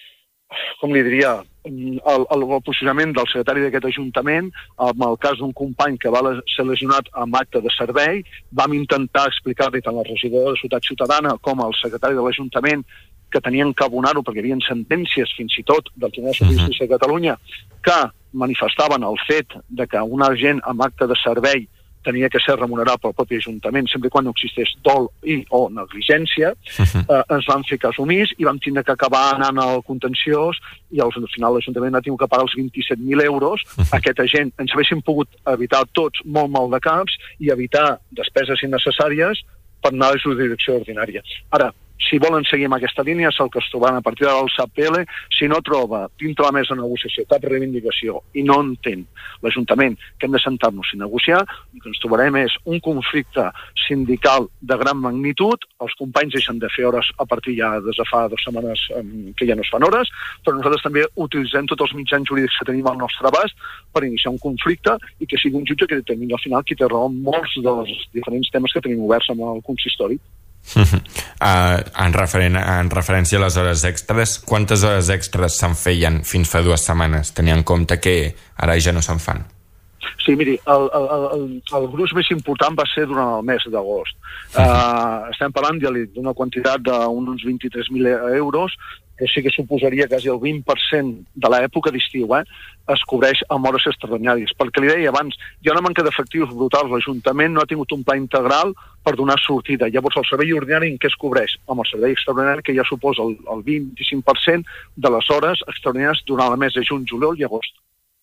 com li diria, el, el, el posicionament del secretari d'aquest Ajuntament, en el cas d'un company que va ser lesionat amb acte de servei, vam intentar explicar-li tant al regidor de Ciutat Ciutadana com al secretari de l'Ajuntament que tenien que abonar-ho perquè hi havia sentències fins i tot del Tribunal Superior de Justícia de Catalunya que manifestaven el fet de que un agent amb acte de servei tenia que ser remunerat pel propi Ajuntament sempre quan no existeix dol i o negligència, uh-huh. eh, ens van fer cas omís i vam tindre que acabar anant al contenciós i al final l'Ajuntament ha tingut que pagar els vint-i-set mil euros. Uh-huh. Aquest agent ens haguéssim pogut evitar tots molt mal de caps i evitar despeses innecessàries per anar a la jurisdicció ordinària. Ara, si volen seguir amb aquesta línia, és el que es trobaran a partir del S A P L. Si no troba dintre la mesa de negociació cap reivindicació i no entén l'Ajuntament que hem de sentar-nos i negociar, el que ens trobarem és un conflicte sindical de gran magnitud. Els companys deixen de fer hores a partir ja des de fa dues setmanes que ja no es fan hores, però nosaltres també utilitzem tots els mitjans jurídics que tenim al nostre abast per iniciar un conflicte i que sigui un jutge que determini al final qui té raó en molts dels diferents temes que tenim oberts amb el consistori. Uh, en, referen en referència a les hores extres, quantes hores extres se'n feien fins fa dues setmanes, tenint en compte que ara ja no se'n fan? Sí, miri, el, el, el, el gruix més important va ser durant el mes d'agost. Uh, estem parlant d'una quantitat d'uns vint-i-tres mil euros, que sí que suposaria quasi el vint per cent de l'època d'estiu, eh, es cobreix amb hores extraordinàries. Perquè li deia abans, hi ha una manca d'efectius brutals. L'Ajuntament no ha tingut un pla integral per donar sortida. Llavors, el servei ordinari en què es cobreix? Amb el servei extraordinari, que ja suposa el, el vint-i-cinc per cent de les hores extraordinàries durant el mes de juny, juliol i agost.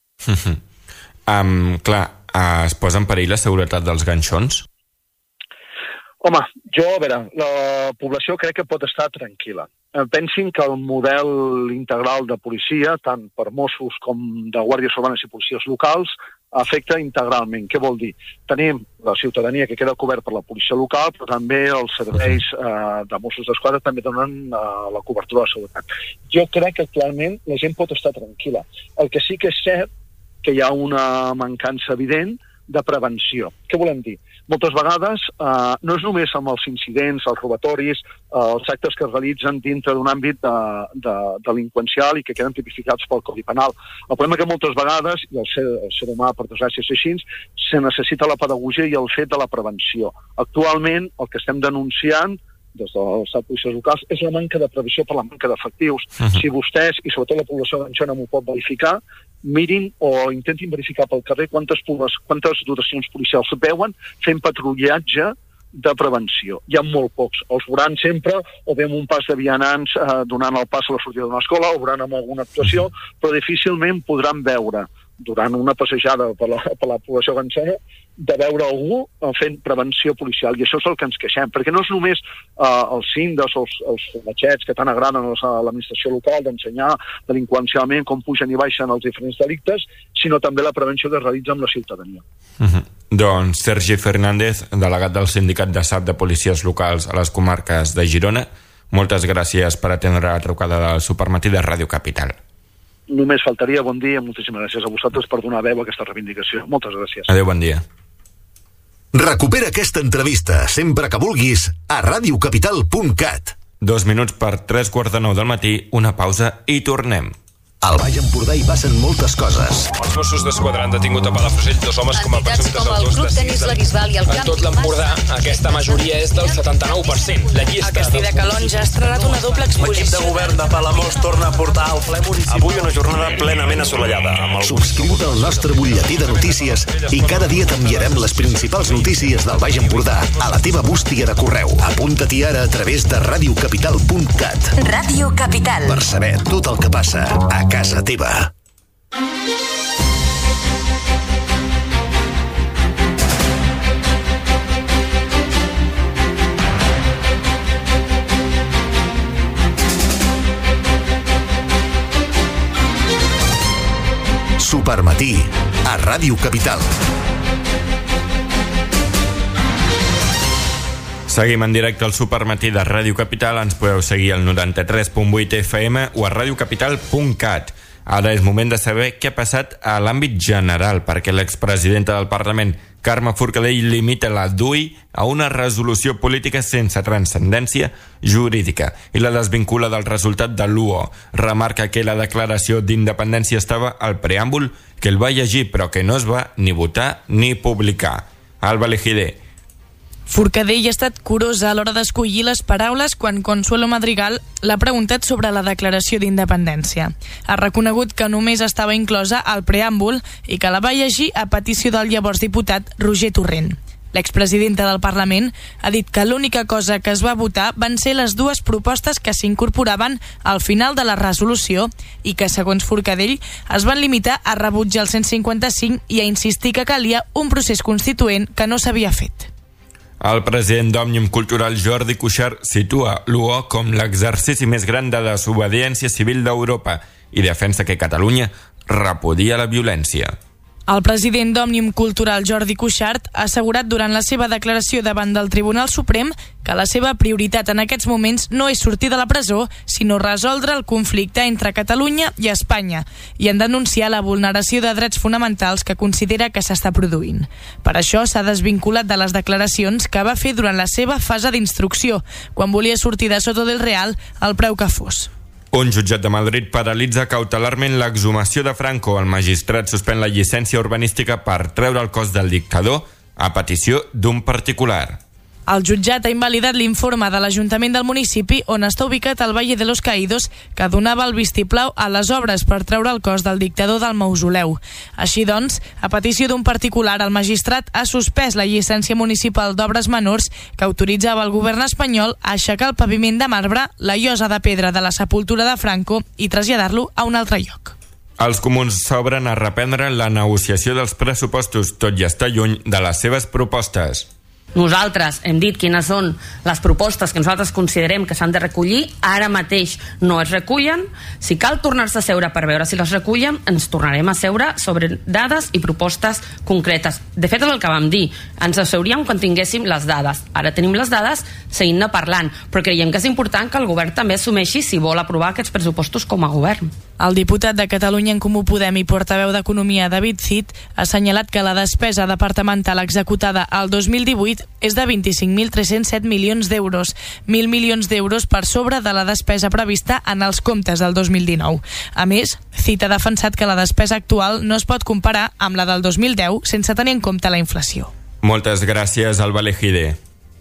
um, clar, uh, es posa en perill la seguretat dels ganxons? Home, jo, a veure, la població crec que pot estar tranquil·la. Pensin que el model integral de policia, tant per Mossos com de guàrdies urbanes i policies locals, afecta integralment. Què vol dir? Tenim la ciutadania que queda cobert per la policia local, però també els serveis eh, de Mossos d'Esquadra també donen eh, la cobertura de la seguretat. Jo crec que actualment la gent pot estar tranquil·la. El que sí que és cert que hi ha una mancança evident de prevenció. Què volem dir? Moltes vegades eh, no és només amb els incidents, els robatoris, eh, els actes que es realitzen dintre d'un àmbit de, de, delinqüencial i que queden tipificats pel Codi Penal. El problema és que moltes vegades, i el ser, el ser humà per desgràcia és així, se necessita la pedagogia i el fet de la prevenció. Actualment el que estem denunciant des de les policies locals és la manca de previsió per la manca d'efectius. Uh-huh. Si vostès, i sobretot la població ganxona m'ho pot verificar, mirin o intentin verificar pel carrer quantes, quantes dotacions policials veuen fent patrullatge de prevenció. Hi ha molt pocs. Els veuran sempre o bé amb un pas de vianants eh, donant el pas a la sortida d'una escola o veuran amb alguna actuació, però difícilment podran veure durant una passejada per la, per la població ganxona de veure algú fent prevenció policial, i això és el que ens queixem, perquè no és només eh, els síndics o els, els formatxets que tant agraden a l'administració local d'ensenyar delinqüencialment com pugen i baixen els diferents delictes, sinó també la prevenció que es realitza amb la ciutadania. Uh-huh. Doncs Sergi Fernández, delegat del Sindicat de S A P de Policies Locals a les comarques de Girona, moltes gràcies per atendre la trucada del Supermatí de Ràdio Capital. Només faltaria. Bon dia, moltíssimes gràcies a vosaltres per donar veu a aquesta reivindicació. Moltes gràcies. Adéu, bon dia. Recupera aquesta entrevista sempre que vulguis a radiocapital punt cat. Dos minuts per tres quarts de nou del matí, una pausa i tornem. Al Baix Empordà hi passen moltes coses. Els Mossos d'Esquadra han detingut a Palafrugell dos homes com a presumptes autors de sis de... En tot l'Empordà, aquesta majoria és del setanta-nou per cent. La llista... A Castell de Calonja ha estrenat una doble exposició... L'equip de govern de Palamós torna a portar al ple municipal. Avui una jornada plenament assolellada. Subscriu-te al nostre butlletí de notícies i cada dia t'enviarem les principals notícies del Baix Empordà a la teva bústia de correu. Apunta-t'hi ara a través de radiocapital punt cat. Ràdio Capital. Per saber tot el que passa a casa teva. Supermatí, a Ràdio Capital. Seguim en directe al Supermatí de Ràdio Capital. Ens podeu seguir al noranta-tres punt vuit F M o a radiocapital punt cat. Ara és moment de saber què ha passat a l'àmbit general, perquè l'expresidenta del Parlament, Carme Forcadell, limita la D U I a una resolució política sense transcendència jurídica i la desvincula del resultat de l'U O. Remarca que la declaració d'independència estava al preàmbul, que el va llegir però que no es va ni votar ni publicar. Alba Lejide. Forcadell ha estat curosa a l'hora d'escollir les paraules quan Consuelo Madrigal l'ha preguntat sobre la declaració d'independència. Ha reconegut que només estava inclosa al preàmbul i que la va llegir a petició del llavors diputat Roger Torrent. L'expresidenta del Parlament ha dit que l'única cosa que es va votar van ser les dues propostes que s'incorporaven al final de la resolució i que, segons Forcadell, es van limitar a rebutjar el cent cinquanta-cinc i a insistir que calia un procés constituent que no s'havia fet. El president d'Òmnium Cultural, Jordi Cuixart, situa l'U O com l'exercici més gran de desobediència civil d'Europa i defensa que Catalunya repudia la violència. El president d'Òmnium Cultural, Jordi Cuixart, ha assegurat durant la seva declaració davant del Tribunal Suprem que la seva prioritat en aquests moments no és sortir de la presó, sinó resoldre el conflicte entre Catalunya i Espanya i en denunciar la vulneració de drets fonamentals que considera que s'està produint. Per això s'ha desvinculat de les declaracions que va fer durant la seva fase d'instrucció, quan volia sortir de Soto del Real al preu que fos. Un jutjat de Madrid paralitza cautelarment l'exhumació de Franco. El magistrat suspèn la llicència urbanística per treure el cos del dictador a petició d'un particular. El jutjat ha invalidat l'informe de l'Ajuntament del municipi on està ubicat el Valle de los Caídos, que donava el vistiplau a les obres per treure el cos del dictador del mausoleu. Així doncs, a petició d'un particular, el magistrat ha suspès la llicència municipal d'obres menors que autoritzava el govern espanyol a aixecar el paviment de marbre, la llosa de pedra de la sepultura de Franco i traslladar-lo a un altre lloc. Els comuns s'obren a reprendre la negociació dels pressupostos, tot i estar lluny de les seves propostes. Nosaltres hem dit quines són les propostes que nosaltres considerem que s'han de recollir, ara mateix no es recullen. Si cal tornar-se a seure per veure si les recullen, ens tornarem a seure sobre dades i propostes concretes. De fet, és el que vam dir, ens asseuríem quan tinguéssim les dades. Ara tenim les dades, seguim-ne parlant, però creiem que és important que el govern també assumeixi si vol aprovar aquests pressupostos com a govern. El diputat de Catalunya en Comú Podem i portaveu d'Economia, David Cid, ha assenyalat que la despesa departamental executada al dos mil divuit és de vint-i-cinc mil tres-cents set milions d'euros, mil milions d'euros per sobre de la despesa prevista en els comptes del dos mil dinou. A més, Cid ha defensat que la despesa actual no es pot comparar amb la del dos mil deu sense tenir en compte la inflació. Moltes gràcies, Alba Lejide.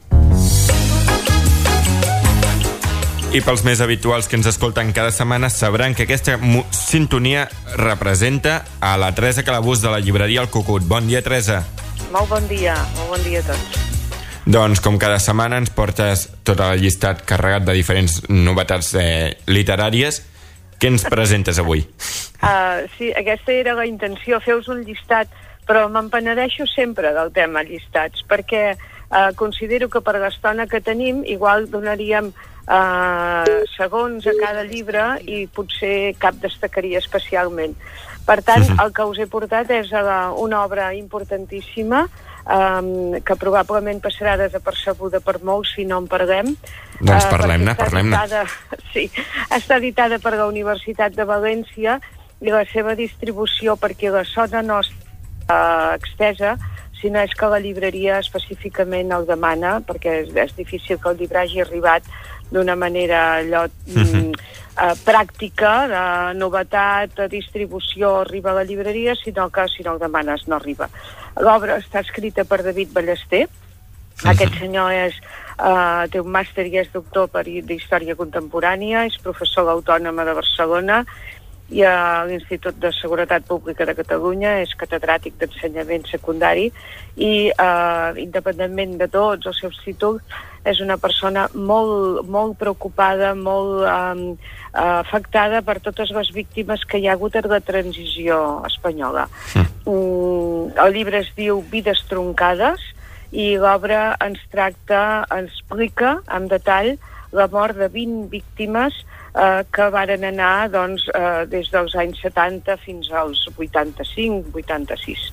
I pels més habituals que ens escolten cada setmana sabran que aquesta sintonia representa a la Teresa Calabús de la llibreria El Cucut. Bon dia, Teresa. Molt bon dia, molt bon dia a tots. Doncs, com cada setmana, ens portes tot el llistat carregat de diferents novetats eh, literàries. Què ens presentes avui? Uh, sí, aquesta era la intenció, fer-vos un llistat, però m'empenedeixo sempre del tema llistats, perquè uh, considero que per l'estona que tenim igual donaríem Uh, segons a cada llibre i potser cap destacaria especialment. Per tant, uh-huh. el que us he portat és uh, una obra importantíssima um, que probablement passarà desapercebuda per molts si no en parlem. Doncs parlem-ne, uh, parlem-ne. Sí, està editada per la Universitat de València i la seva distribució, perquè la zona no està uh, extesa, sinó és que la llibreria específicament el demana, perquè és, és difícil que el llibre hagi arribat d'una manera allò mm, eh, pràctica, de novetat, de distribució, arriba a la llibreria, sinó que si no el demanes no arriba. L'obra està escrita per David Ballester. Aquest senyor és, eh, té un màster i és doctor per d'Història Contemporània, és professor a l'Autònoma de Barcelona i a l'Institut de Seguretat Pública de Catalunya, és catedràtic d'ensenyament secundari i, eh, independentment de tots els seus títols, és una persona molt, molt preocupada, molt eh, afectada per totes les víctimes que hi ha hagut en la transició espanyola. Mm, el llibre es diu Vides troncades i l'obra ens tracta, ens explica en detall la mort de vint víctimes eh, que varen anar doncs, eh, des dels anys setanta fins als vuitanta-cinc vuitanta-sis.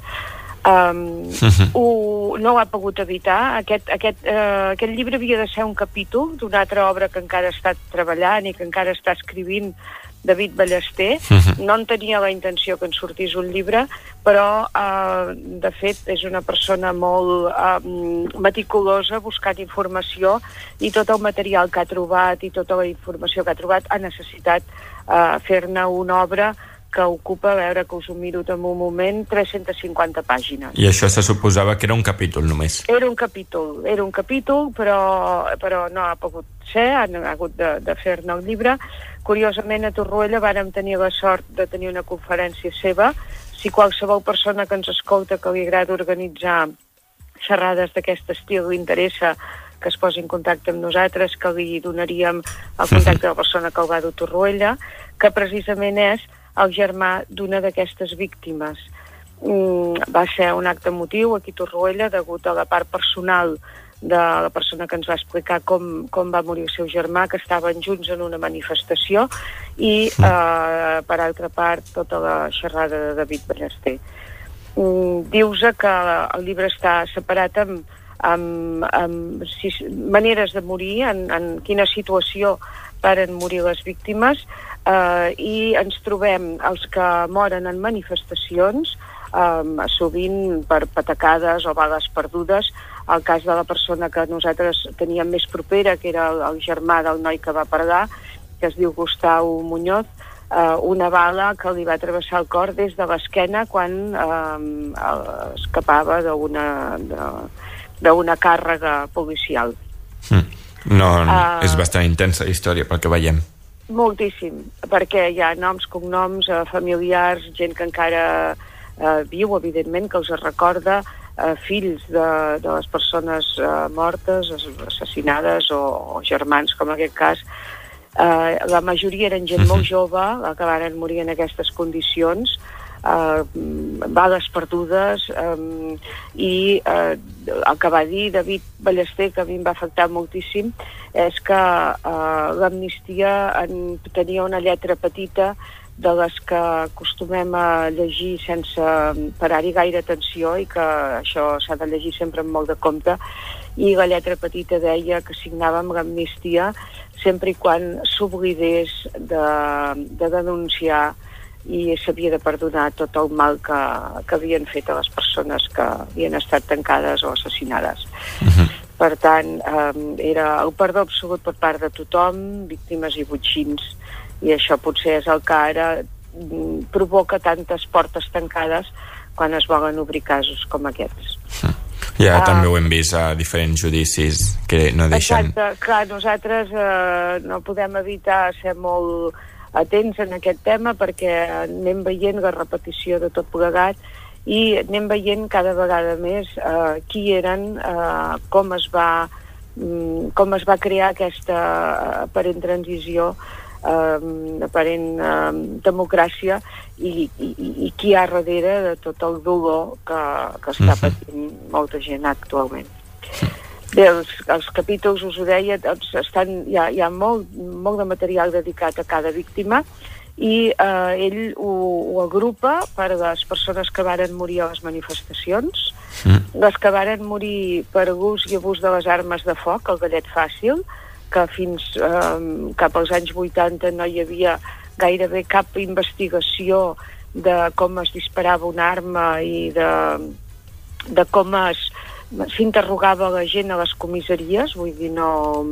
Um, uh-huh. ho, no ho ha pogut evitar. Aquest, aquest, uh, aquest llibre havia de ser un capítol d'una altra obra que encara està treballant i que encara està escrivint David Ballester. Uh-huh. No en tenia la intenció que en sortís un llibre, però uh, de fet és una persona molt uh, meticulosa buscant informació, i tot el material que ha trobat i tota la informació que ha trobat ha necessitat uh, fer-ne una obra que ocupa, a veure que us ho miro en un moment, tres-centes cinquanta pàgines. I això se suposava que era un capítol només. Era un capítol, era un capítol, però, però no ha pogut ser, han hagut de, de fer-ne el llibre. Curiosament, a Torroella vàrem tenir la sort de tenir una conferència seva. Si qualsevol persona que ens escolta que li agrada organitzar xerrades d'aquest estil li interessa, que es posi en contacte amb nosaltres, que li donaríem el contacte de la persona que el va dur a Torroella, que precisament és el germà d'una d'aquestes víctimes. Mm, va ser un acte emotiu aquí a Torroella degut a la part personal de la persona que ens va explicar com, com va morir el seu germà, que estaven junts en una manifestació, i eh, per altra part tota la xerrada de David Ballester. Mm, dius que el llibre està separat amb, amb, amb sis maneres de morir, en, en quina situació varen morir les víctimes, Uh, i ens trobem els que moren en manifestacions, um, sovint per patacades o bales perdudes. El cas de la persona que nosaltres teníem més propera, que era el, el germà del noi que va perdar, que es diu Gustau Muñoz, uh, una bala que li va travessar el cor des de l'esquena quan um, escapava d'una d'una càrrega policial. Mm. No, uh, és bastant intensa la història, pel que veiem. Moltíssim, perquè hi ha noms, cognoms, eh, familiars, gent que encara eh, viu, evidentment, que els recorda, eh, fills de, de les persones eh, mortes, assassinades, o, o germans, com en aquest cas. Eh, la majoria eren gent molt jove, que varen morir en aquestes condicions, eh, bales perdudes, eh, i eh, el que va dir David Ballester, que a mi em va afectar moltíssim, és que eh, l'amnistia en, tenia una lletra petita de les que acostumem a llegir sense parar-hi gaire atenció, i que això s'ha de llegir sempre amb molt de compte, i la lletra petita deia que signàvem l'amnistia sempre i quan s'oblidés de, de denunciar i s'havia de perdonar tot el mal que, que havien fet a les persones que havien estat tancades o assassinades. Uh-huh. Per tant, eh, era el perdó absolut per part de tothom, víctimes i botxins, i això potser és el que ara mm, provoca tantes portes tancades quan es volen obrir casos com aquests. Ja, uh, també ho hem vist a diferents judicis que no deixen... Exacte, clar, nosaltres eh, no podem evitar ser molt atents en aquest tema, perquè anem veient la repetició de tot plegat i anem veient cada vegada més eh, qui eren, eh, com es va com es va crear aquesta aparent transició, eh, aparent eh, democràcia, i, i, i qui hi ha darrere de tot el dolor que, que està patint molta gent actualment. Bé, els, els capítols, us ho deia, doncs estan, hi ha, hi ha molt, molt de material dedicat a cada víctima, i eh, ell ho, ho agrupa per les persones que varen morir a les manifestacions, mm. les que varen morir per ús i abús de les armes de foc, el gallet fàcil, que fins eh, cap als anys vuitanta no hi havia gairebé cap investigació de com es disparava una arma i de, de com es s'interrogava la gent a les comissaries, vull dir, no...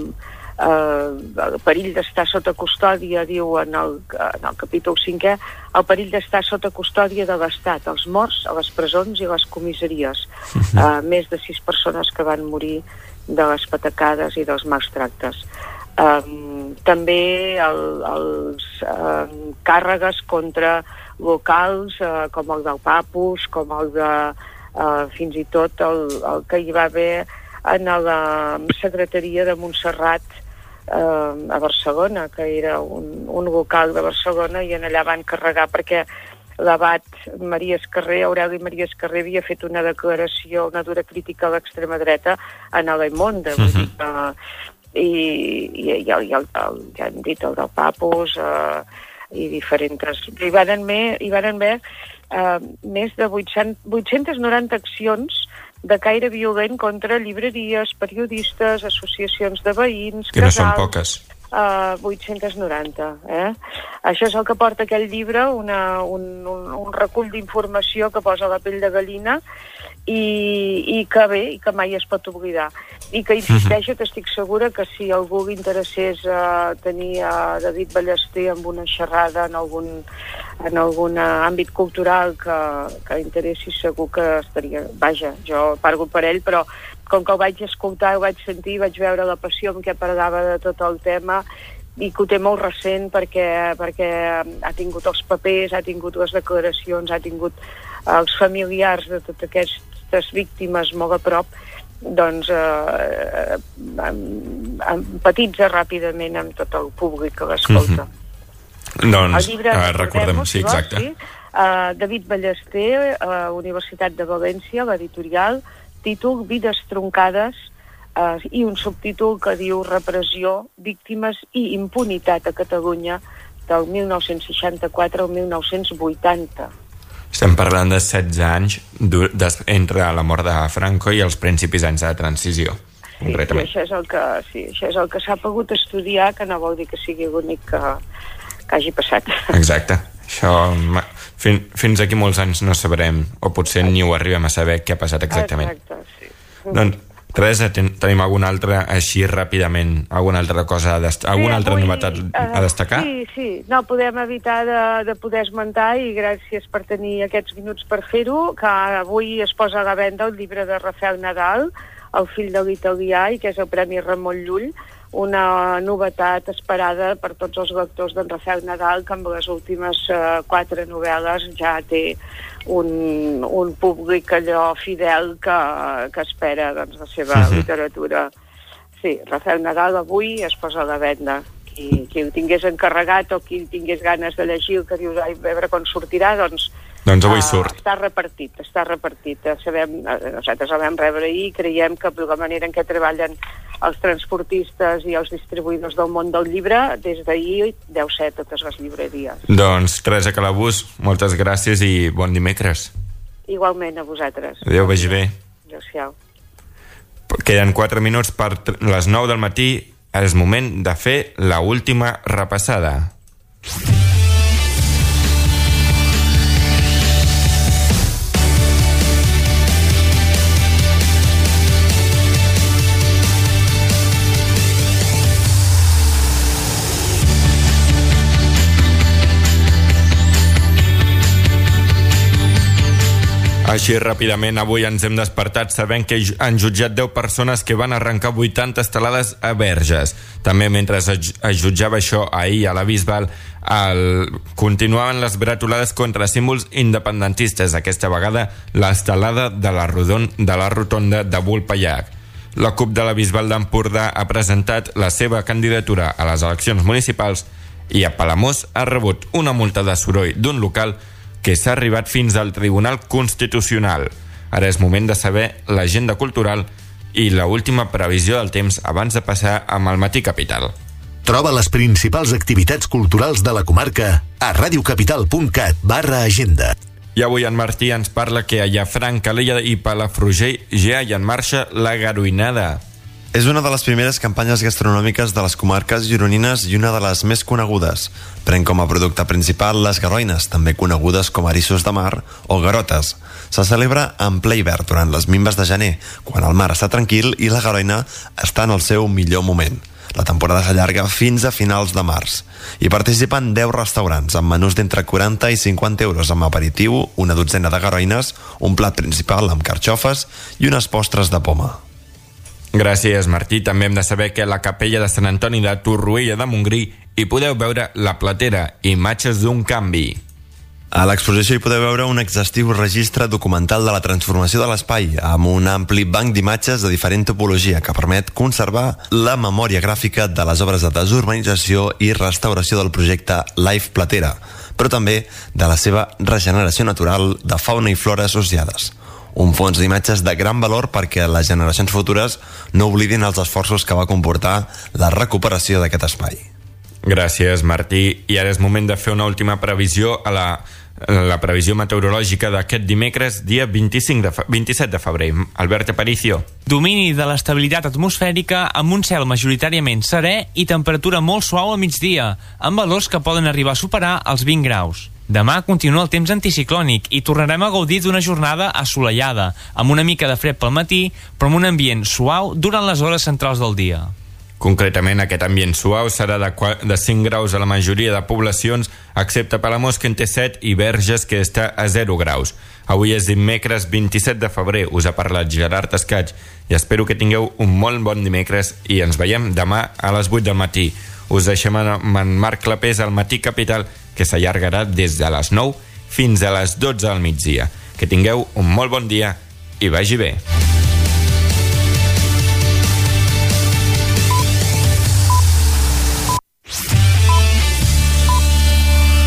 Eh, el perill d'estar sota custòdia, diu en el, en el capítol cinquè, el perill d'estar sota custòdia de l'Estat, els morts a les presons i les comissaries. Uh-huh. eh, més de sis persones que van morir de les patacades i dels mals tractes. Eh, també el, els eh, càrregues contra locals, eh, com el del Papus, com el de Uh, fins i tot el, el que hi va haver en la secretaria de Montserrat uh, a Barcelona, que era un, un local de Barcelona, i en allà van carregar perquè l'abat Maria Escarrer, Aureli Maria Escarrer, havia fet una declaració, una dura crítica a l'extrema dreta en a Le Monde. Uh-huh. Vull dir que i, i, i, el, i el, el, ja hem dit, el del Papus, eh, i diferents... Hi van haver, hi van haver eh, més de vuit-centes noranta accions de caire violent contra llibreries, periodistes, associacions de veïns... Que no són poques. Uh, vuit-centes noranta. Eh? Això és el que porta aquell llibre, una, un, un, un recull d'informació que posa la pell de gallina i, i que bé, i que mai es pot oblidar. I que insisteixo, que estic segura que si algú li interessés uh, tenir a David Ballester amb una xerrada en algun, en algun àmbit cultural que, que interessi, segur que estaria... Vaja, jo parlo per ell, però com que el vaig escoltar, el vaig sentir, vaig veure la passió amb què parlava de tot el tema i que ho té molt recent perquè, perquè ha tingut els papers, ha tingut les declaracions, ha tingut els familiars de totes aquestes víctimes molt a prop, doncs eh, empatitza ràpidament amb tot el públic que l'escolta. Mm-hmm. Doncs el llibre, uh, recordem, sí, exacte. Sí? Uh, David Ballester, uh, Universitat de València, l'editorial, títol Vides troncades, eh, i un subtítol que diu Repressió, víctimes i impunitat a Catalunya del mil nou-cents seixanta-quatre al mil nou-cents vuitanta. Estem parlant de setze anys entre la mort de Franco i els principis anys de transició. Sí, sí, això és el que, sí, això és el que s'ha pogut estudiar, que no vol dir que sigui l'únic que, que hagi passat. Exacte. Això, fin, fins aquí molts anys no sabrem, o potser ni ho arribem a saber què ha passat exactament. Exacte, sí. Doncs, Teresa, ten, tenim alguna altra, així ràpidament, alguna altra cosa, dest- alguna sí, altra avui, novetat a destacar? Sí, sí, no podem evitar de, de poder esmentar, i gràcies per tenir aquests minuts per fer-ho, que avui es posa a la venda el llibre de Rafael Nadal, El fill de l'italià, i que és el Premi Ramon Llull, una novetat esperada per tots els lectors d'en Rafael Nadal, que amb les últimes uh, quatre novel·les ja té un, un públic allò fidel que, que espera, doncs, la seva uh-huh. literatura. Sí, Rafael Nadal avui es posa a la venda. Qui, qui ho tingués encarregat o qui tingués ganes de llegir el que dius, ai, a veure quan sortirà, doncs Doncs avui surt. Uh, està repartit, està repartit. Sabem, nosaltres el vam rebre ahir i creiem que per la manera en què treballen els transportistes i els distribuïdors del món del llibre, des d'ahir deu ser totes les llibreries. Doncs, Teresa Calabús, moltes gràcies i bon dimecres. Igualment a vosaltres. Adéu, vagi bé. Adéu-siau. Queden quatre minuts per les nou del matí. Ara és moment de fer la última repassada. Així ràpidament, avui ens hem despertat sabent que han jutjat deu persones que van arrencar vuitanta estelades a Verges. També mentre es jutjava això ahir a la Bisbal, el... continuaven les bretolades contra símbols independentistes, aquesta vegada l'estelada de la, rodon... de la rotonda de Vulpellac. La CUP de la Bisbal d'Empordà ha presentat la seva candidatura a les eleccions municipals i a Palamós ha rebut una multa de soroll d'un local que s'ha arribat fins al Tribunal Constitucional. Ara és moment de saber l'agenda cultural i l'última previsió del temps abans de passar amb el Matí Capital. Troba les principals activitats culturals de la comarca a radiocapital.cat barra agenda. I avui en Martí ens parla que a Llafranc, Calella i Palafrugell ja hi ha en marxa la garoinada. És una de les primeres campanyes gastronòmiques de les comarques gironines i una de les més conegudes. Pren com a producte principal les garoines, també conegudes com eriços de mar o garotes. Se celebra en ple hivern durant les minves de gener, quan el mar està tranquil i la garoina està en el seu millor moment. La temporada s'allarga fins a finals de març. Hi participen deu restaurants amb menús d'entre quaranta i cinquanta euros amb aperitiu, una dotzena de garoines, un plat principal amb carxofes i unes postres de poma. Gràcies, Martí. També hem de saber que a la capella de Sant Antoni de Torroella de Montgrí hi podeu veure La Platera, imatges d'un canvi. A l'exposició hi podeu veure un exhaustiu registre documental de la transformació de l'espai, amb un ampli banc d'imatges de diferent topologia que permet conservar la memòria gràfica de les obres de desurbanització i restauració del projecte Life Platera, però també de la seva regeneració natural de fauna i flora associades. un fons d'imatges de gran valor perquè les generacions futures no oblidin els esforços que va comportar la recuperació d'aquest espai. Gràcies, Martí. I ara és moment de fer una última previsió a la, la previsió meteorològica d'aquest dimecres, dia vint-i-cinc de fe, vint-i-set de febrer. Albert Aparicio. Domini de l'estabilitat atmosfèrica amb un cel majoritàriament serè i temperatura molt suau al migdia, amb valors que poden arribar a superar els vint graus. Demà continua el temps anticiclònic i tornarem a gaudir d'una jornada assolellada, amb una mica de fred pel matí, però amb un ambient suau durant les hores centrals del dia. Concretament, aquest ambient suau serà de, de cinc graus a la majoria de poblacions, excepte Palamós, que en té set, i Verges, que està a zero graus. Avui és dimecres vint-i-set de febrer. Us ha parlat Gerard Escaig i espero que tingueu un molt bon dimecres i ens veiem demà a les vuit del matí. Us deixem amb en Marc Clapés al Matí Capital, que s'allargarà des de les nou fins a les dotze del migdia. Que tingueu un molt bon dia i vagi bé.